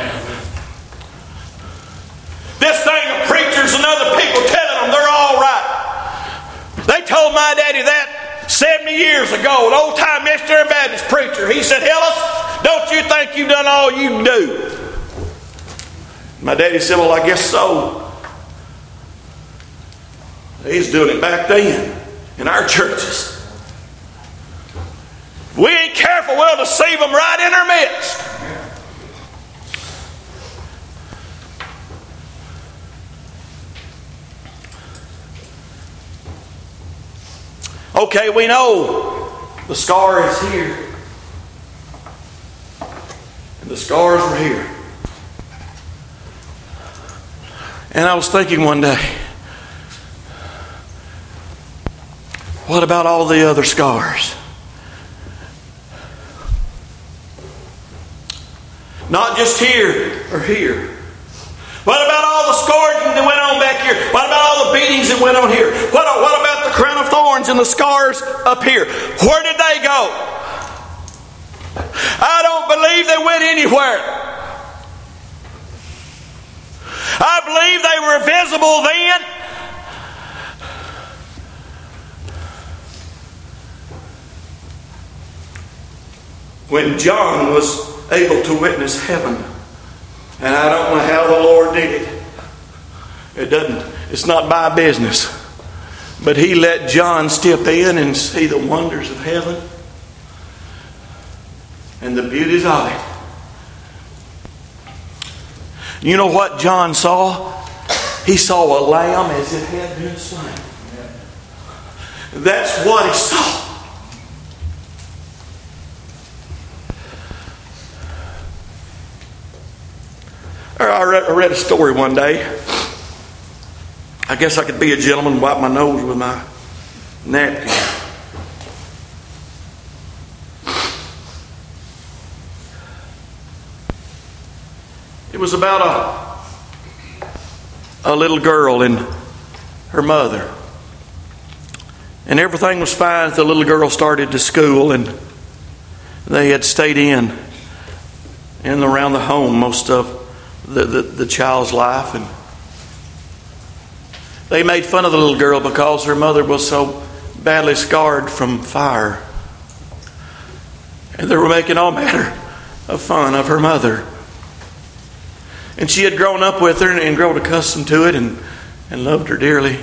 This thing of preachers and other people telling them they're all right. They told my daddy that seventy years ago, an old-time missionary Baptist preacher. He said, Hillis, don't you think you've done all you can do? My daddy said, well, I guess so. He's doing it back then in our churches. If we ain't careful, we'll deceive them right in our midst. Okay, we know the scar is here. And the scars were here. And I was thinking one day, what about all the other scars? Not just here or here. What about all the scourging that went on back here? What about all the beatings that went on here? What, what about the crown of thorns and the scars up here? Where did they go? I don't believe they went anywhere. I believe they were visible then. When John was able to witness heaven. And I don't know how the Lord did it. It doesn't, it's not my business. But He let John step in and see the wonders of heaven and the beauties of it. You know what John saw? He saw a lamb as it had been slain. That's what he saw. I read, I read a story one day. I guess I could be a gentleman and wipe my nose with my napkin. It was about a, a little girl and her mother. And everything was fine. The little girl started to school and they had stayed in and around the home most of The, the, the child's life, and they made fun of the little girl because her mother was so badly scarred from fire, and they were making all manner of fun of her mother. And she had grown up with her and, and grown accustomed to it and, and loved her dearly,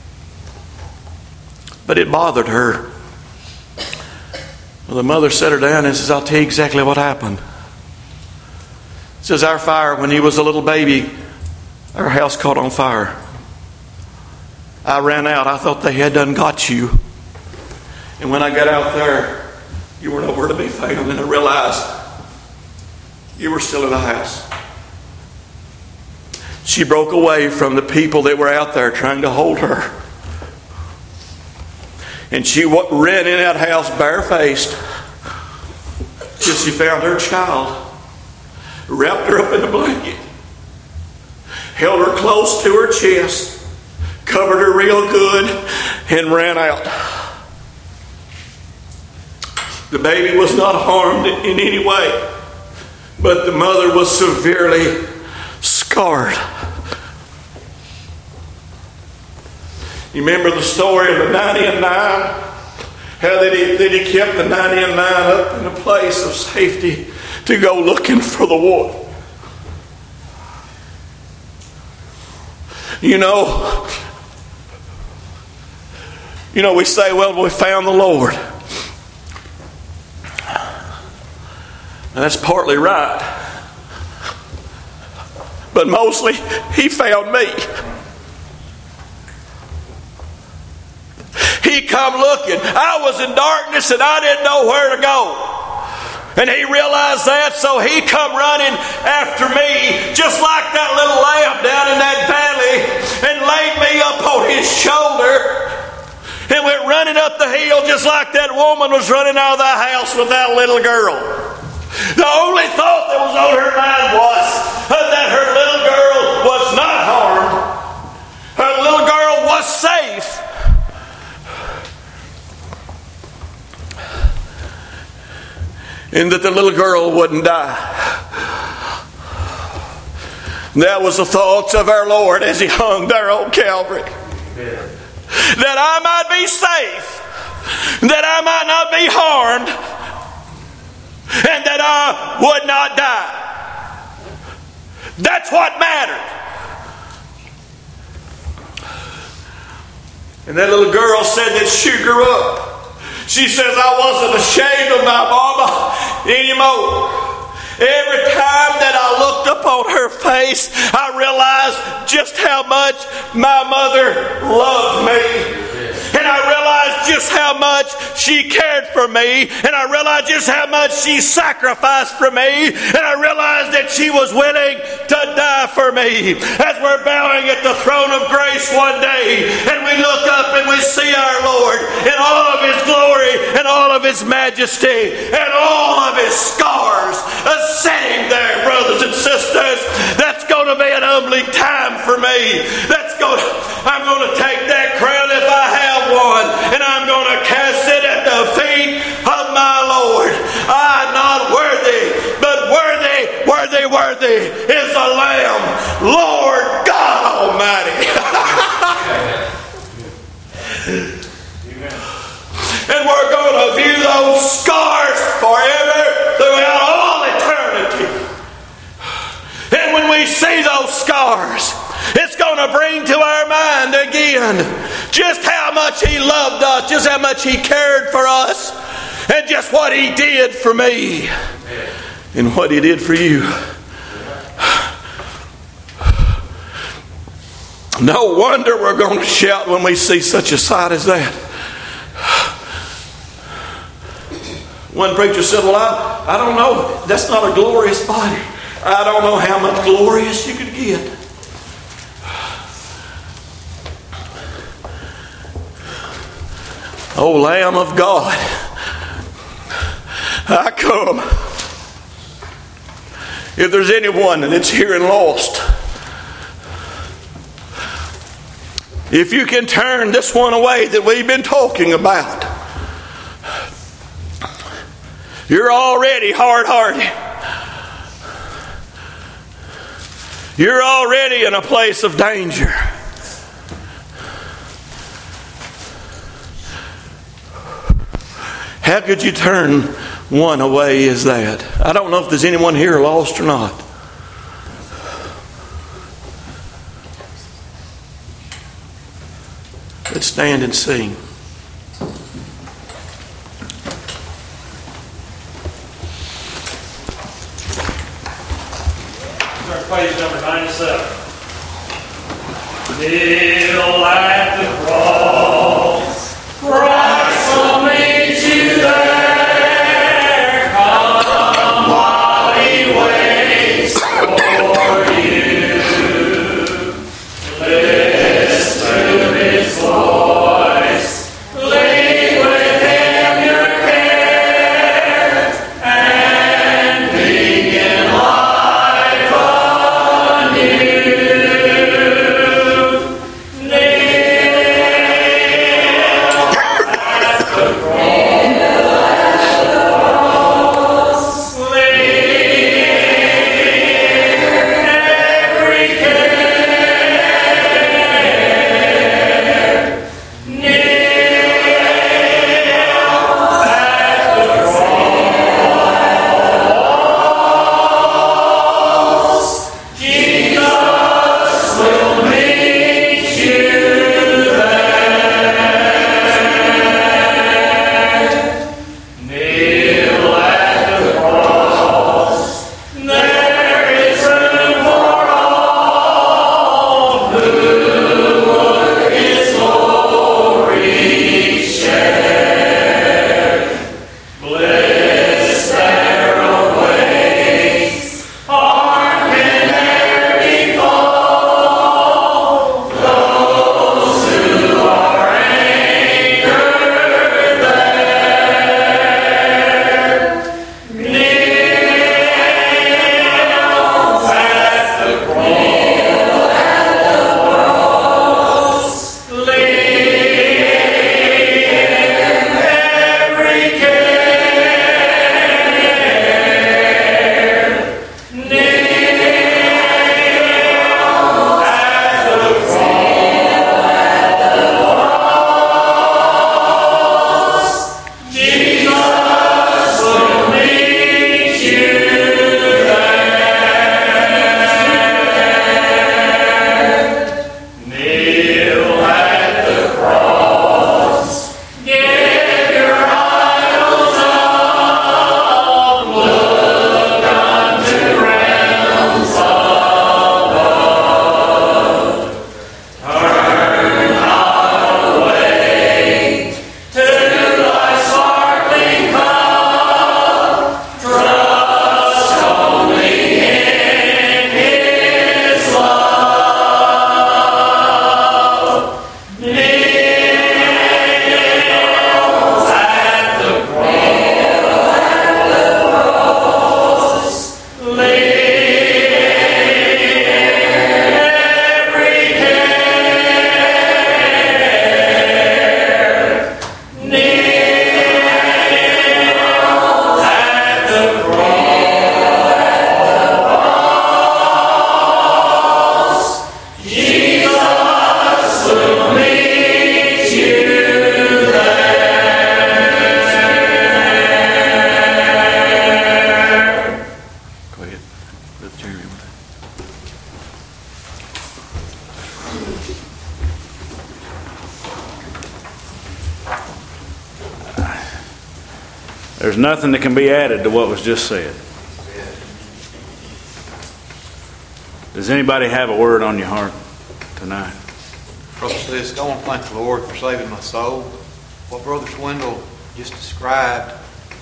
but it bothered her. Well, the mother sat her down and says, I'll tell you exactly what happened. It says, our fire, when he was a little baby, our house caught on fire. I ran out. I thought they had done got you. And when I got out there, you were nowhere to be found. And I realized you were still in the house. She broke away from the people that were out there trying to hold her. And she ran in that house barefaced till she found her child. Wrapped her up in a blanket, held her close to her chest, covered her real good, and ran out. The baby was not harmed in any way, but the mother was severely scarred. You remember the story of the ninety and nine? How that he, that he kept the ninety and nine up in a place of safety to go looking for the one. You know, you know, we say, well, we found the Lord. And that's partly right. But mostly, he found me. He come looking. I was in darkness and I didn't know where to go. And he realized that, so he come running after me, just like that little lamb down in that valley, and laid me up on his shoulder and went running up the hill just like that woman was running out of the house with that little girl. The only thought that was on her mind was that her little girl was not harmed. Her little girl was safe. And that the little girl wouldn't die. That was the thoughts of our Lord as he hung there on Calvary. Amen. That I might be safe, that I might not be harmed, and that I would not die. That's what mattered. And that little girl said that she grew up. She says, I wasn't ashamed of my mama anymore. Every time that I looked up on her face, I realized just how much my mother loved me. And I realized just how much she cared for me. And I realized just how much she sacrificed for me. And I realized that she was willing to die for me. As we're bowing at the throne of grace one day, and we look up and we see our Lord in all of His glory and all of His majesty and all of His scars sitting there, brothers and sisters, that's going to be an humbling time for me. That's going to, I'm going to take that crown if I have one, and I'm going to cast it at the feet of my Lord. I'm not worthy, but worthy, worthy, worthy is the Lamb, Lord God Almighty. And we're going to view those scars forever throughout all eternity. And when we see those scars, it's going to bring to our mind again just how much He loved us, just how much He cared for us, and just what He did for me and what He did for you. No wonder we're going to shout when we see such a sight as that. One preacher said, well, I, I don't know. That's not a glorious body. I don't know how much glorious you could get. O Lamb of God, I come. If there's anyone that's here and lost, if you can turn this one away that we've been talking about, you're already hard-hearted. You're already in a place of danger. How could you turn one away as that? I don't know if there's anyone here lost or not. Let's stand and sing. Page number ninety-seven. Kneel at the cross, Christ will meet you there. Come while He waits for you. Listen to His voice. Leave with Him your care and begin life. Kneel There's nothing that can be added to what was just said. Does anybody have a word on your heart tonight? Brother Sis, I want to thank the Lord for saving my soul. What Brother Swindle just described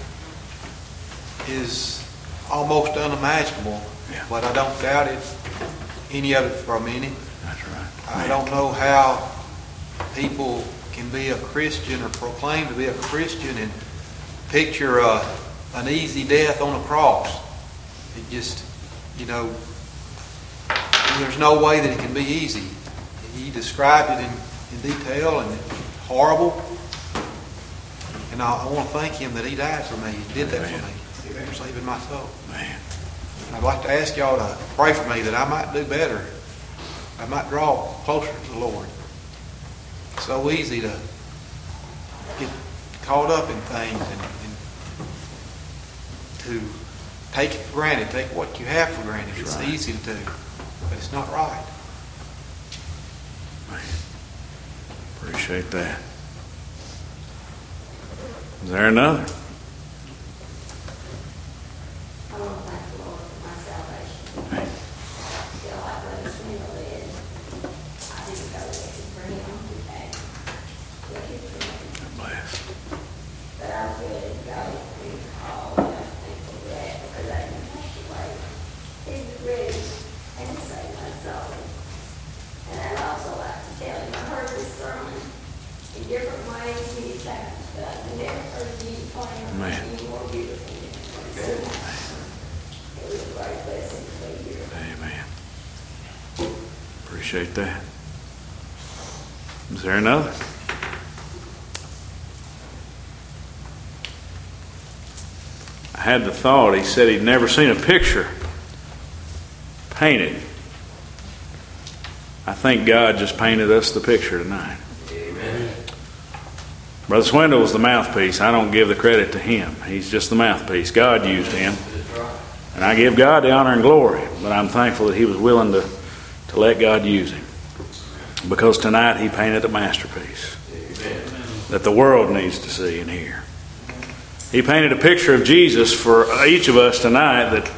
is almost unimaginable, Yeah. but I don't doubt it, any of it for a minute. That's right. I don't know how people can be a Christian or proclaim to be a Christian and picture a, an easy death on a cross. It just, you know, there's no way that it can be easy. He described it in, in detail, and it's horrible. And I, I want to thank Him that He died for me. He did that Amen. for me. For saving my soul. Man. And I'd like to ask y'all to pray for me that I might do better. I might draw closer to the Lord. It's so easy to get caught up in things and, and to take it for granted, take what you have for granted. That's it's right. easy to do, but it's not right. Man. Appreciate that. Is there another? I want to thank the Lord for my salvation. Hey. Still, like Brother Swindle did, I didn't go looking for Him. He came looking for me. God bless. But I was willing to go through all of the people that, because I didn't have to wait. He was ready and to save my soul. And I'd also like to tell him, I heard this sermon in different ways many times, but I've never heard you playing Man. any more beautiful than it was. It was a great blessing to be here. Amen. Appreciate that. Is there another? I had the thought, he said he'd never seen a picture painted. I think God just painted us the picture tonight. Amen. Brother Swindle was the mouthpiece. I don't give the credit to him. He's just the mouthpiece. God used him. And I give God the honor and glory. But I'm thankful that he was willing to, to let God use him. Because tonight he painted a masterpiece that the world needs to see and hear. He painted a picture of Jesus for each of us tonight that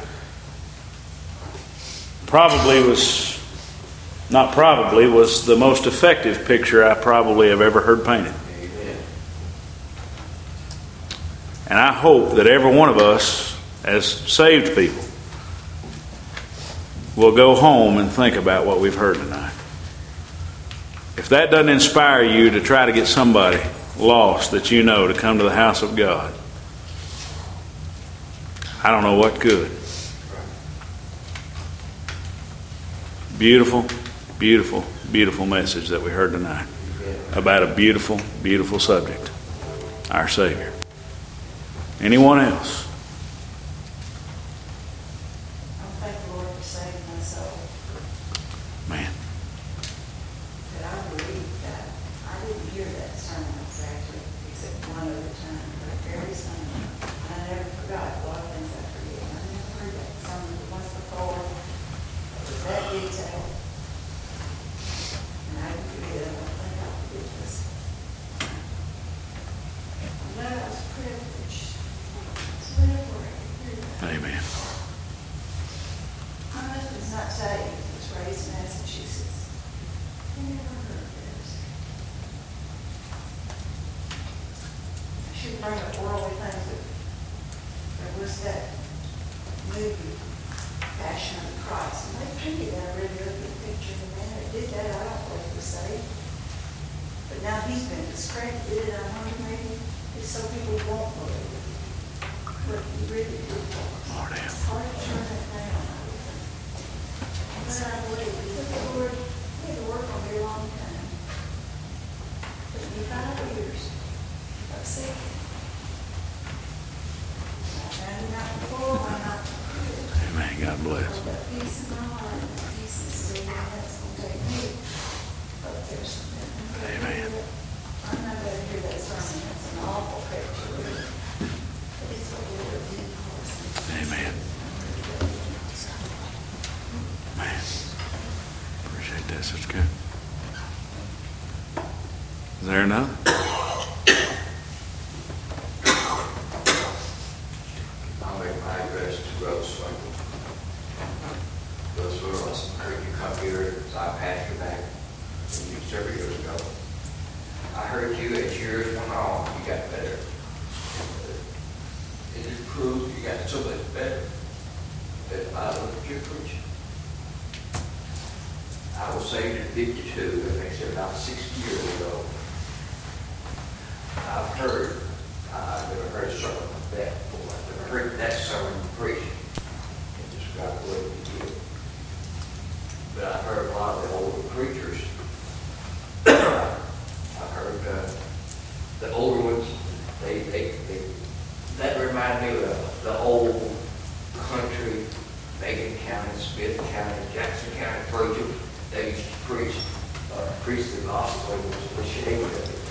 probably was, not probably, was the most effective picture I probably have ever heard painted. And I hope that every one of us, as saved people, will go home and think about what we've heard tonight. If that doesn't inspire you to try to get somebody lost that you know to come to the house of God, I don't know what could. Beautiful, beautiful, beautiful message that we heard tonight about a beautiful, beautiful subject, our Savior. Anyone else? I thank the Lord for saving my soul. Man. But I believe that I didn't hear that sermon exactly, except one other time, but every sermon. I never forgot. A lot of things I forget. I never heard that sermon once before. It was that detailed. And I didn't forget it. I don't think I'll forget this. I know I was privileged. So therefore I could hear that. Amen. My husband's not saved. He was raised in Massachusetts. I never heard this. I should bring up worldly things, but there was that movie, Passion of the Christ, and they painted that really ugly picture of the man that did that. I don't believe he was saved. But now he's been discredited, and I'm wondering maybe it's so people won't believe it. But he really did. Lord help. It's hard to turn that down. But I believe that the Lord, he had to work on me a long time. Took me five years. I'm sick. I found him out before, I'm not good. Amen. God bless. I've got peace in my heart, and peace is still, and that's going to take me. But there's something. Amen. I'm not going to hear that sermon. That's an awful picture. But it's what the Lord did for us. Amen. Man. Appreciate that. That's good. Is there another? know, I heard you as years went on, you got better. It just proved you got so much better. But I look at your preaching. I was saved in fifty-two, that makes it about sixty years ago. I've heard, uh, I've never heard a sermon like that before. I've never heard that sermon preached. It just got the way you did. But I've heard a lot of the older preachers. I've heard uh, the older ones, they, they, they, that reminded me of the old country, Macon County, Smith County, Jackson County preachers. They used to preach, uh, preach the gospel and was ashamed of it.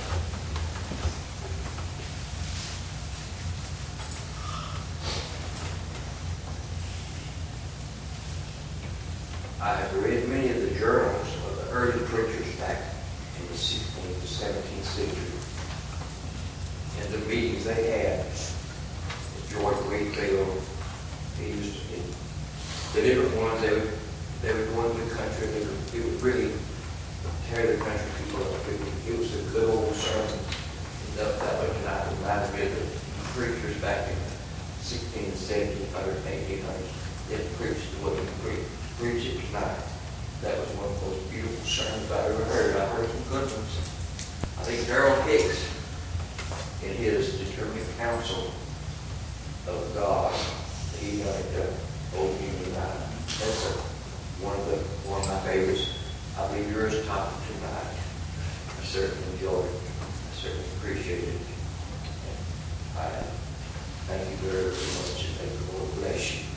I have read many of the journals of the early preachers back in the sixteenth and seventeenth century. And the meetings they had with George Whitefield, he used to be, the different ones, they would, they would go into the country, and they would, it would really tear the country people up. It, would, it was a good old sermon. And that, that was not reminded me of the preachers back in the sixteenth, seventeenth, eighteenth hundreds. They preached the way they preached. Preach it tonight. That was one of the most beautiful sermons I ever heard. I heard some good ones. I think Darrell Hicks, in his Determinate Counsel of God, he got it Old Human Night. That's a, one of the one of my favorites. I believe yours topped tonight. I certainly enjoyed it. I certainly appreciate it. I thank you very, very much, and may the Lord bless you.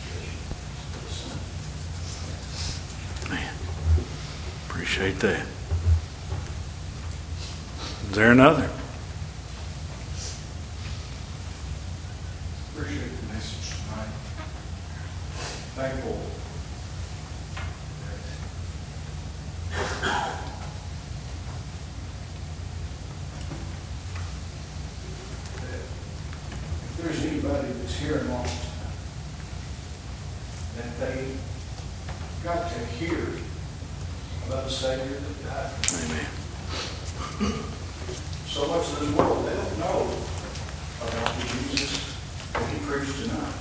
Man, appreciate that. Is there another? Appreciate the message tonight. Thankful that if there's anybody that's here and lost tonight, that they got to hear about a Savior that died. Amen. So much of this world, they don't know about the Jesus that he preached tonight.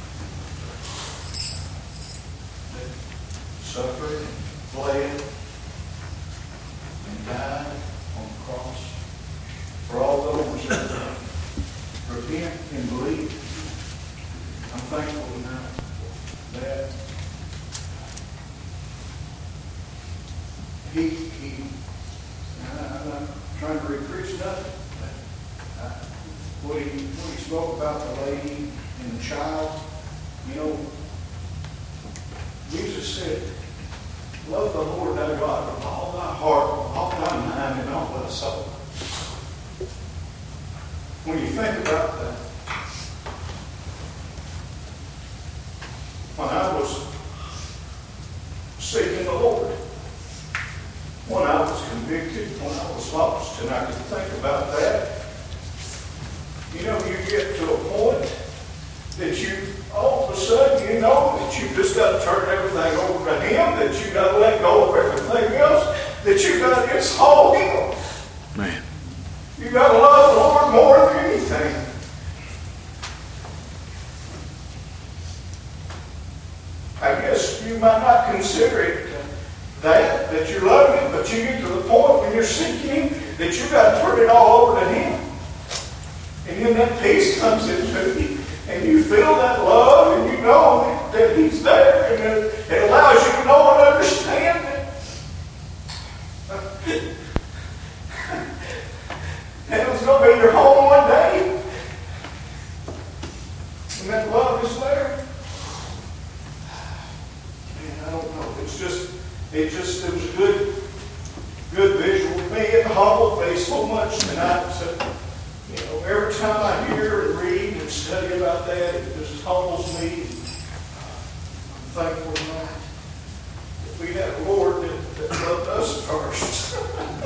That suffered and bled and died on the cross for all those that repent and believe. I'm thankful tonight that He, he, I'm not trying to re-preach nothing, but uh, when, he, when he spoke about the lady and the child, you know, Jesus said, love the Lord thy God with all thy heart, with all thy mind, and all thy soul. When you think about that, when I was seeking the Lord, when I was convicted, when I was lost, and I could think about that. You know, you get to a point that you, all of a sudden, you know that you just got to turn everything over to Him, that you got to let go of everything else, that you got to, it's all Him. Man. You got to love the Lord more than anything. I guess you might not consider it that, that you're loving Him, but you get to the point when you're seeking Him that you've got to turn it all over to Him. And then that peace comes into you, and you feel that love, and you know that, that He's there, and it, it allows you to know and understand that Heaven's going to be your home one day. And that love is there. Man, I don't know. It's just It just, it was a good, good visual to me. It humbled me so much tonight. So, you know, every time I hear and read and study about that, it just humbles me. I'm thankful tonight that we had a Lord that, that loved us first.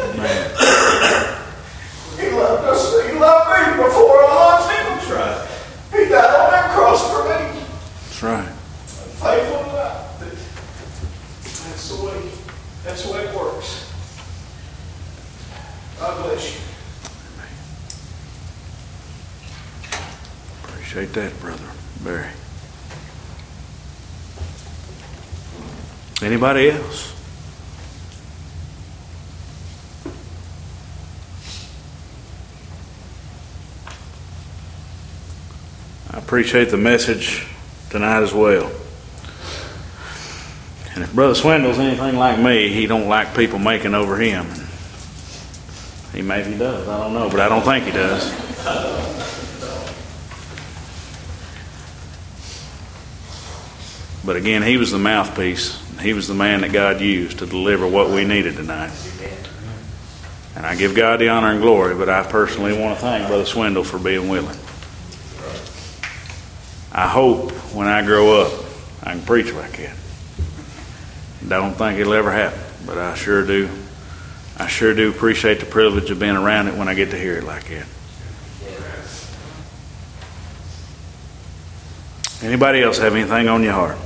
He loved us. He loved me before I loved Him. That's right. He died on that cross for me. That's right. I'm thankful tonight that that's the way, that's the way it works. God bless you. Appreciate that, Brother Barry. Anybody else? I appreciate the message tonight as well. And if Brother Swindle's anything like me, he don't like people making over him. He maybe does, I don't know, but I don't think he does. But again, he was the mouthpiece. He was the man that God used to deliver what we needed tonight. And I give God the honor and glory, but I personally want to thank Brother Swindle for being willing. I hope when I grow up, I can preach like that. I don't think it'll ever happen, but I sure do. I sure do appreciate the privilege of being around it when I get to hear it like that. Anybody else have anything on your heart?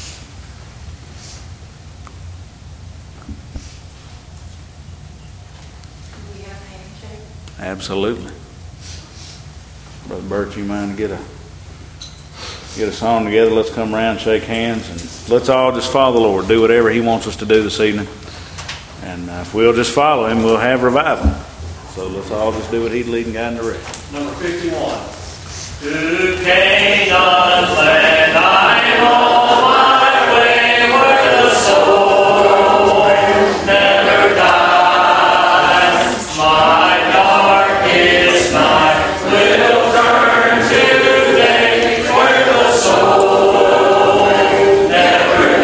Do we have a handshake? Absolutely. Brother Bert, you mind to get a get a song together? Let's come around, shake hands, and let's all just follow the Lord. Do whatever He wants us to do this evening. And uh, if we'll just follow Him, we'll have revival. So let's all just do what He'd lead and guide and direct. Number fifty-one. To Canaan's land I'm on my way, where the soul never dies. My darkest night will turn to day, where the soul never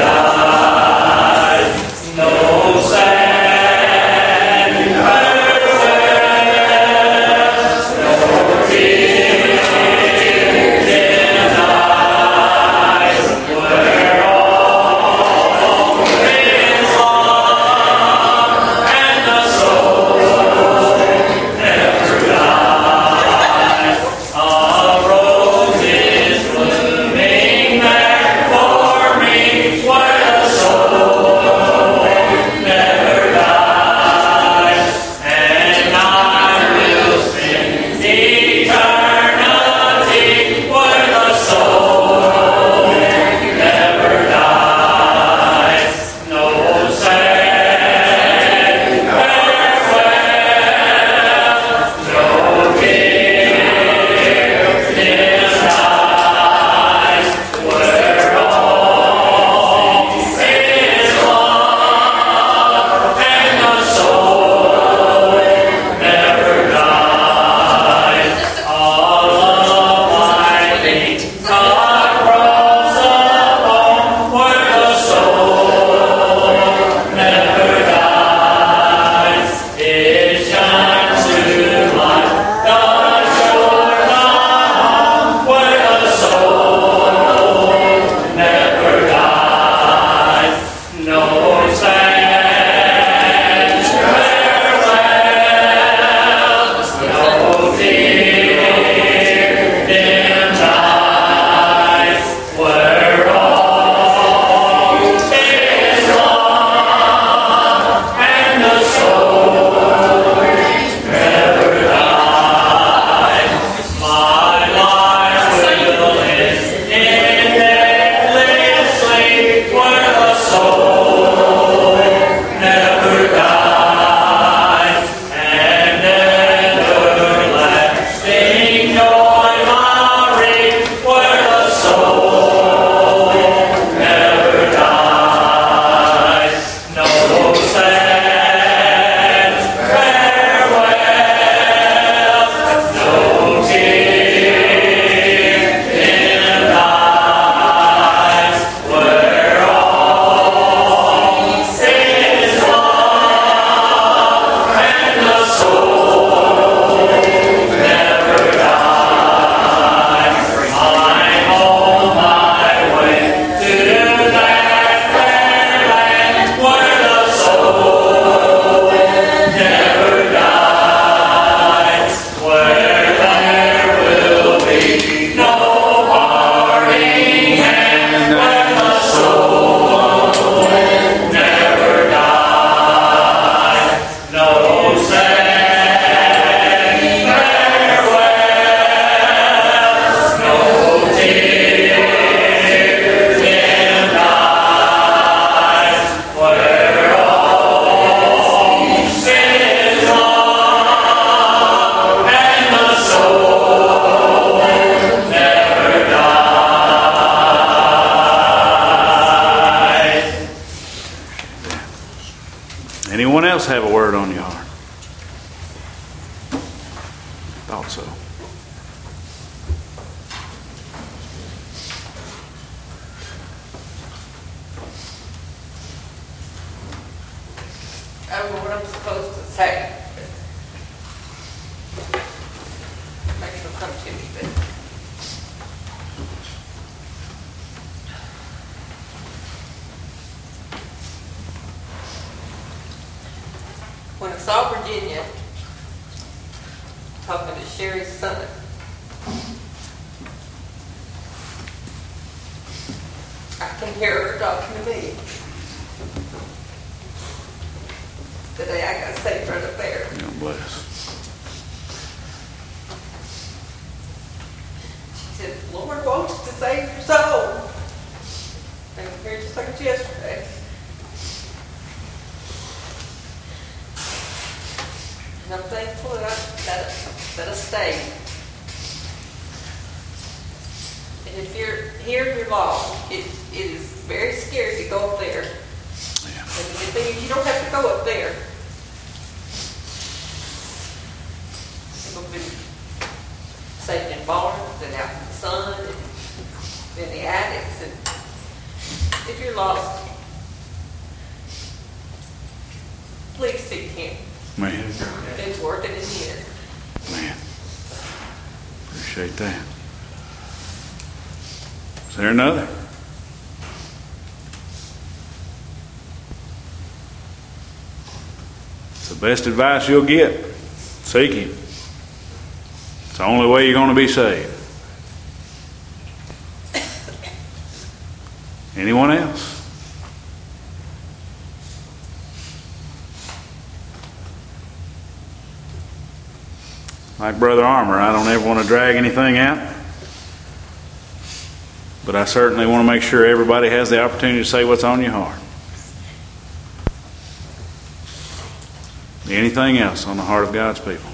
dies. No sad farewell, no tears. so. I don't know what I'm supposed to say. Maybe it'll come to me, but. When I saw Virginia talking to Sherry's son, I can hear her talking to me. The day I got saved right up there. God bless. She said, "The Lord wants to save your soul." And I'm here just like it's yesterday. And I'm thankful that I, that, I- that I stayed. And if you're here and you're lost, it, it is very scary to go up there. And the thing is, you don't have to go up there. You'll be safe in barns and out in the sun and in the attics. And if you're lost, please seek Him. Man. It's worth it in the end. Man. Appreciate that. Is there another? It's the best advice you'll get. Seek Him. It's the only way you're going to be saved. Anyone else? Like Brother Armour, I don't ever want to drag anything out. But I certainly want to make sure everybody has the opportunity to say what's on your heart. Anything else on the heart of God's people?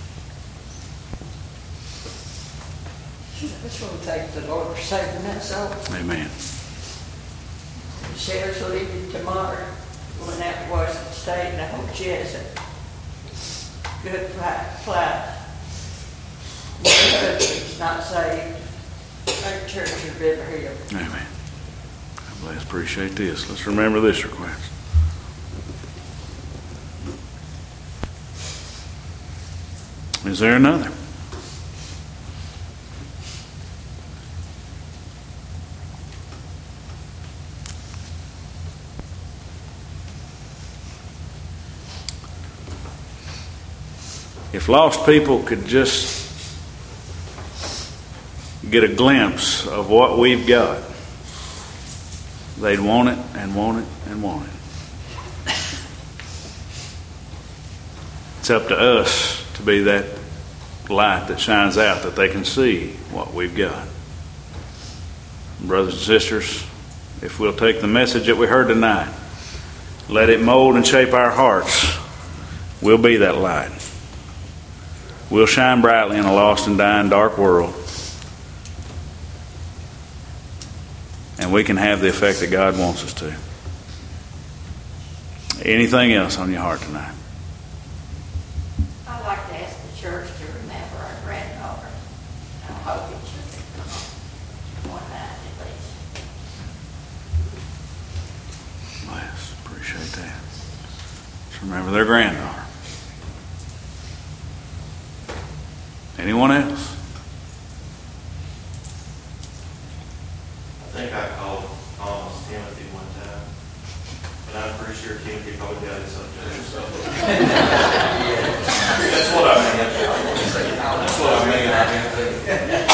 I just want to thank the Lord for saving that soul. Amen. Sarah's leaving tomorrow, going out to Washington State, and I hope she has a good flight. flight. My husband's not saved. Our church is River Hill. Amen. God bless. Appreciate this. Let's remember this request. Is there another? If lost people could just get a glimpse of what we've got, they'd want it and want it and want it. It's up to us to be that light that shines out, that they can see what we've got. Brothers and sisters, if we'll take the message that we heard tonight, let it mold and shape our hearts, we'll be that light. We'll shine brightly in a lost and dying dark world. And we can have the effect that God wants us to. Anything else on your heart tonight? I'd like to ask the church to remember our granddaughter. I hope it should come one night at least. Yes, appreciate that. Just remember their granddaughter. Anyone else? I think I called Thomas Timothy one time, but I'm pretty sure Timothy probably got it sometime. So that's what I meant. That's what I meant.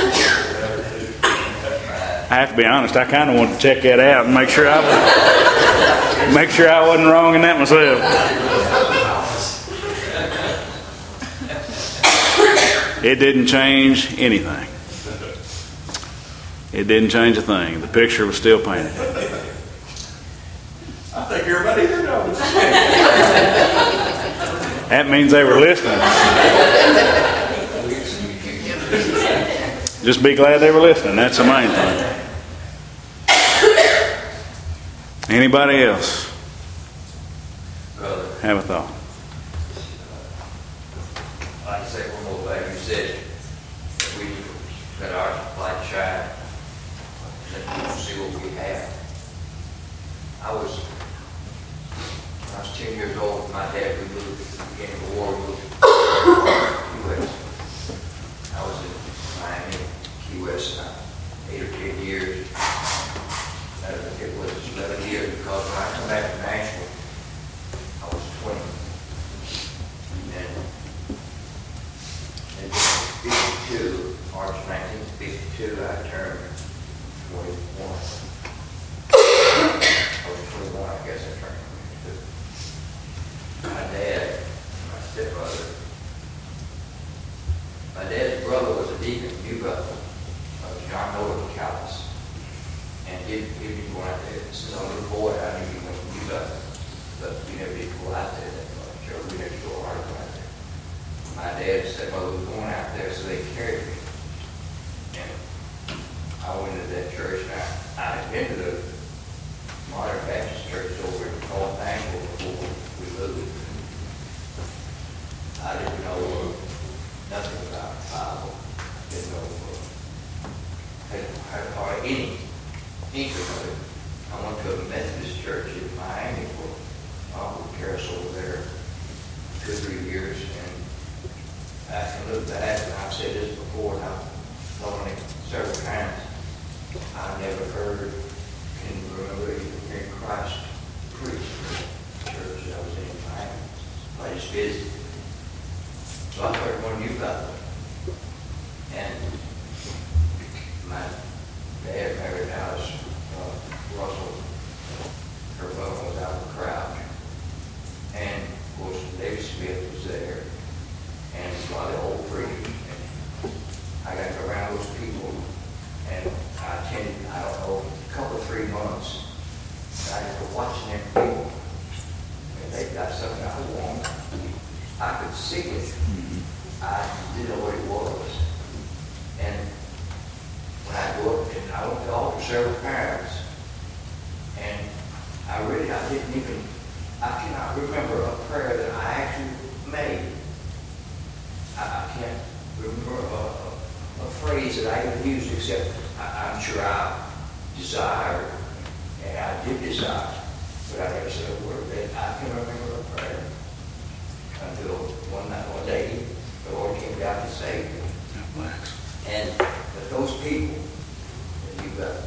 I have to be honest. I kind of wanted to check that out and make sure I was, make sure I wasn't wrong in that myself. It didn't change anything. It didn't change a thing. The picture was still painted. I think everybody here knows. That means they were listening. Just be glad they were listening. That's the main thing. Anybody else have a thought? like to say one more thing. You said that we, that our light shine, that people see what we have. I was, when I was ten years old, my dad, we moved at the beginning of the war, we moved to Key West. I was in Miami, Key West, uh, eight or ten years. Uh, it was eleven years because when I come back to Nashville, I was twenty. And in fifty-two, March nineteen fifty-two, I turned twenty-one. I was twenty-one, I guess I turned twenty-two. My dad, my stepbrother, my dad's brother was a deacon in New Bethel, uh, John Noah Callis. And he'd, he'd be going out there. Since I was a little boy, I knew he went to New Bethel. But we never did go out there that much, or we never go hard out there. My dad said, well, we were going out there, so they carried me. And I went into that church, and I, I had been to the Modern Baptist Church over in North Nashville before we moved. I didn't know nothing about the Bible. Didn't know uh, had, had hardly any inkling of it. I went to a Methodist church in Miami for Uncle Carousel over there two or three years, and I can look back, and I've said this before, and I've told it several times. I never heard, can remember even hearing Christ preach in the church that I was in Miami. I just visited. So I heard one of you about it. And my dad married Alice uh, Russell. Her brother was out of the crowd. And of course, David Smith was there. And a lot of old preachers. And I got to go around those people. And I attended, I don't know, a couple of three months. And I just was watching them people. And they got something I want. I could see it. I didn't know what it was. And when I go up, and I went to the altar several times, and I really, I didn't even, I cannot remember a prayer that I actually made. I, I can't remember a, a, a phrase that I even used, except I, I'm sure I desired, and I did desire, but I never said a word that I can remember a prayer until one night, one day, the Lord came down to save me. And but those people that you got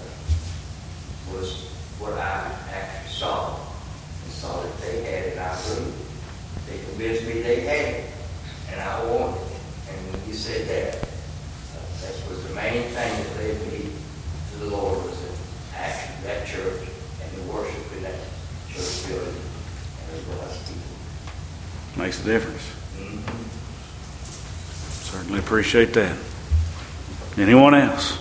was what I actually saw, and saw that they had it, and I believed. They convinced me they had it, and I wanted it. And when you said that, uh, that was the main thing that led me to the Lord, was the action of that church and the worship in that church building, and the God's people. Makes a difference. Mm-hmm. Certainly appreciate that. Anyone else?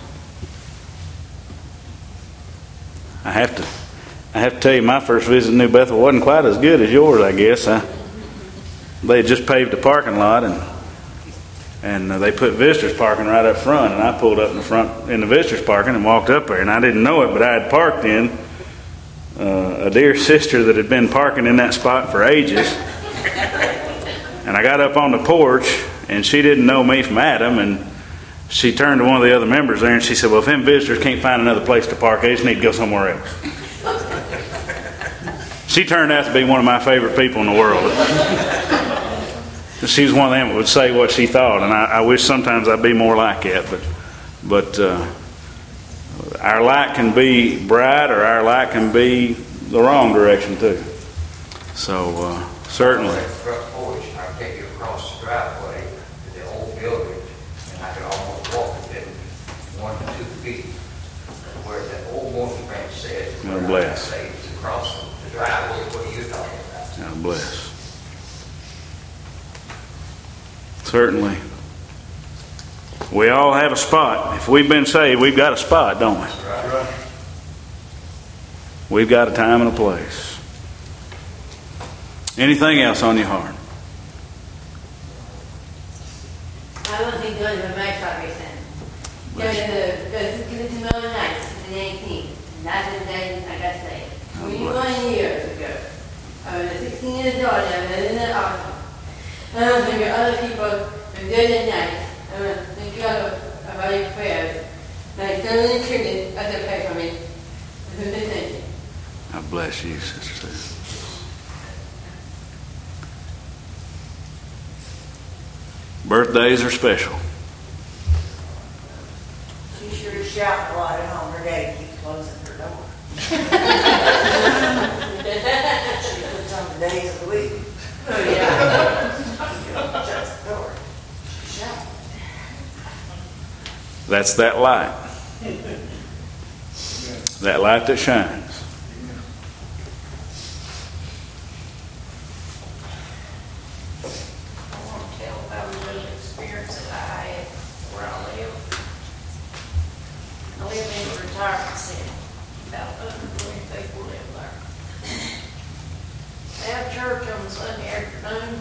I have to I have to tell you, my first visit to New Bethel wasn't quite as good as yours, I guess. I, they had just paved the parking lot, and and uh, they put visitors parking right up front, and I pulled up in the front in the visitors parking and walked up there, and I didn't know it, but I had parked in uh, a dear sister that had been parking in that spot for ages. And I got up on the porch, and she didn't know me from Adam, and she turned to one of the other members there, and she said, well, if them visitors can't find another place to park, they just need to go somewhere else. She turned out to be one of my favorite people in the world. She was one of them that would say what she thought, and I, I wish sometimes I'd be more like that. But, but uh, our light can be bright, or our light can be the wrong direction too. So uh, certainly. I take you across the driveway to the old building, and I could almost walk within one to two feet where that old monkey branch said. God bless. It's across the driveway. What are you talking about? God bless. Certainly. We all have a spot. If we've been saved, we've got a spot, don't we? Right. We've got a time and a place. Anything else on your heart? I want to go to the motorcycle recently. Go to the, go to the Miller Nights in the eighteenth. And that's the day I got saved. twenty-one years ago. I was sixteen years old and I was in the auto. And I was thinking other people And good night. I'm going to thank you all of all your prayers. My son and children are to pray for me. And to thank you. God bless you, Sister Sue. Birthdays are special. She sure is shouting a lot at home. Her daddy keeps closing her door. She puts on the days of the week. Oh, yeah. Shuts the door. She's shouting. That's that light. That light that shines. I want to tell about a little experience that I had where I live. I live in a retirement center. About one hundred twenty people live there. They have church on Sunday afternoon,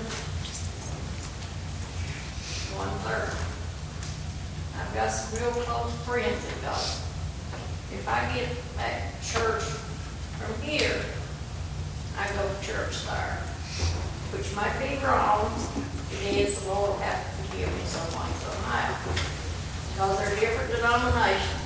one thirty. I've got some real close friends that go. If I get back to church from here, I go to church there, which might be wrong. It is, the Lord will have to forgive me some way somehow, because they're different denominations.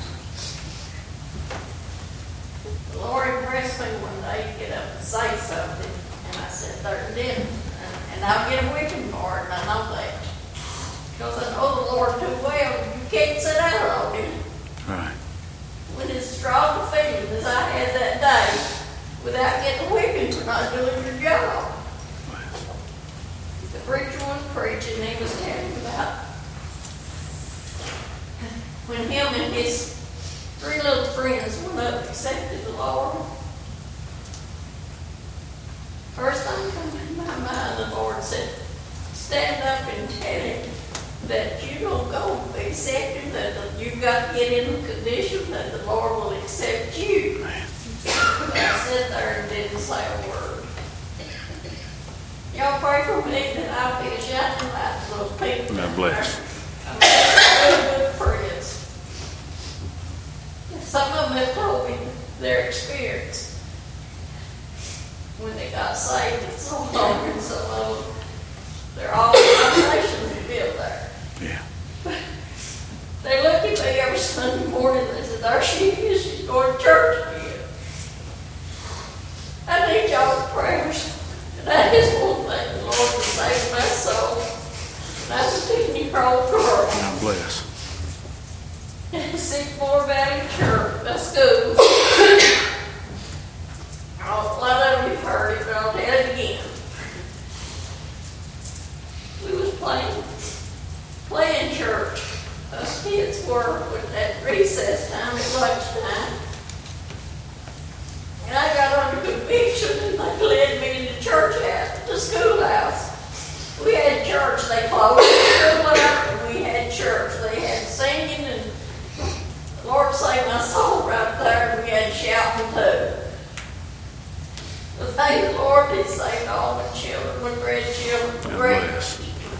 The Lord impressed me one day to get up and say something, and I said, there it is, and, and I'll get a whipping for it, and I know that. Because I know the Lord too well, you can't sit down on Him. Right. When it's strong feeling as I had that day, without getting a whipping for not doing your job. The preacher was preaching, he was telling about when him and his three little friends went up and accepted the Lord. First thing come in my mind, the Lord said, stand up and tell him that you don't go accepting, that you've got to get in the condition that the Lord will accept you. But I sat there and didn't say a word. Y'all pray for me that I'll be a shouting light to those people. God bless. I'm really good friends. Some of them have told me their experience when they got saved and so long, and some of them, they're all denominations that built there. Yeah. They look at me every Sunday morning and they said, there she is, she's going to church again. I need y'all's prayers. And I just want to thank the Lord for saving my soul. And I'm a fifteen-year-old girl. God bless. Six More Valley Church, my school. Oh, a lot of you have heard it, but I'll tell it again. We was playing, playing church. Us kids were at recess time, at lunchtime. And I got under conviction and they led me to the church house, the schoolhouse. We had church, they closed the school out, and we had church. They had singing, and the Lord saved my soul right there, and we had shouting too. The thank the Lord, He saved all my children, my grandchildren, my God great. bless.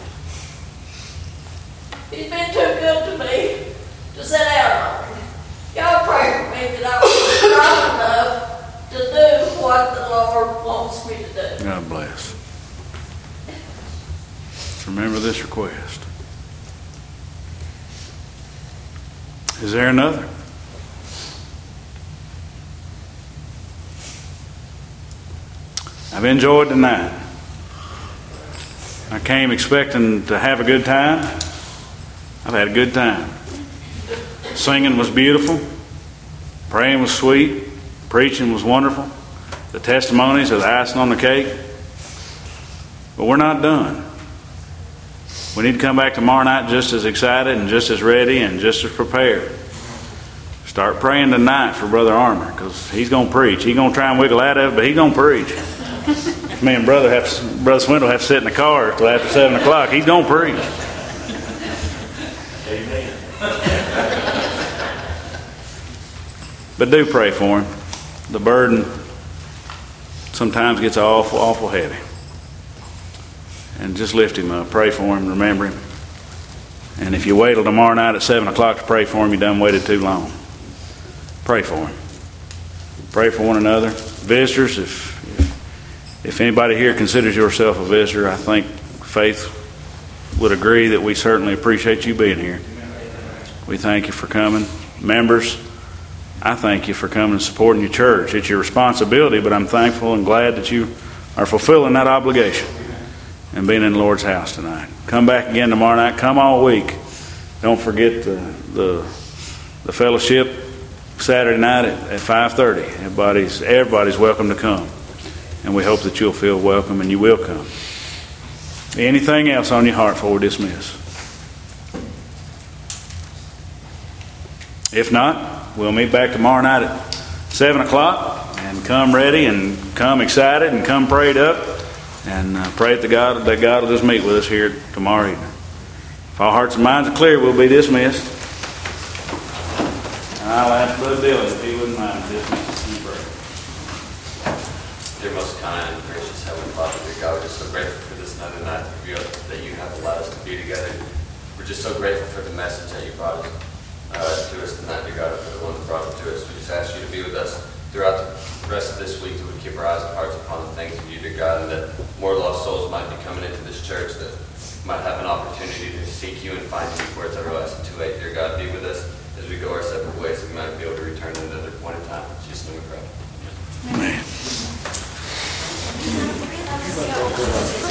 He's been too good to me to sit down on. Y'all pray for me that I will be strong enough to do what the Lord wants me to do. God bless. Remember this request. Is there another? I've enjoyed tonight. I came expecting to have a good time. I've had a good time. Singing was beautiful. Praying was sweet. Preaching was wonderful. The testimonies are the icing on the cake. But we're not done. We need to come back tomorrow night just as excited and just as ready and just as prepared. Start praying tonight for Brother Armour, because he's going to preach. He's going to try and wiggle out of it, but he's going to preach. Me and Brother have to, Brother Swindle have to sit in the car till after seven o'clock. He's going to preach. Amen. But do pray for him. The burden sometimes gets awful, awful heavy. And just lift him up. Pray for him. Remember him. And if you wait till tomorrow night at seven o'clock to pray for him, you done waited too long. Pray for him. Pray for one another. Visitors, if, if if anybody here considers yourself a visitor, I think Faith would agree that we certainly appreciate you being here. We thank you for coming. Members, I thank you for coming and supporting your church. It's your responsibility, but I'm thankful and glad that you are fulfilling that obligation and being in the Lord's house tonight. Come back again tomorrow night. Come all week. Don't forget the the, the fellowship Saturday night at, at five thirty. Everybody's, everybody's welcome to come. And we hope that you'll feel welcome and you will come. Anything else on your heart before we dismiss? If not, we'll meet back tomorrow night at seven o'clock and come ready and come excited and come prayed up and uh, pray that God, that God will just meet with us here tomorrow evening. If our hearts and minds are clear, we'll be dismissed. And I'll ask Brother Dylan if he wouldn't mind dismissing in prayer. Dear most kind and gracious Heavenly Father, dear God, we're just so grateful for this another night that you have allowed us to be together. We're just so grateful for the message that you brought us uh, to us tonight, dear God, for the one that brought it to us. We just ask you to be with us throughout the rest of this week, that we keep our eyes and hearts upon the things of you, dear God, and that more lost souls might be coming into this church, that might have an opportunity to seek you and find you before it's everlasting too late. Dear God, be with us as we go our separate ways, that we might be able to return at another point in time. In Jesus' name we pray. Amen.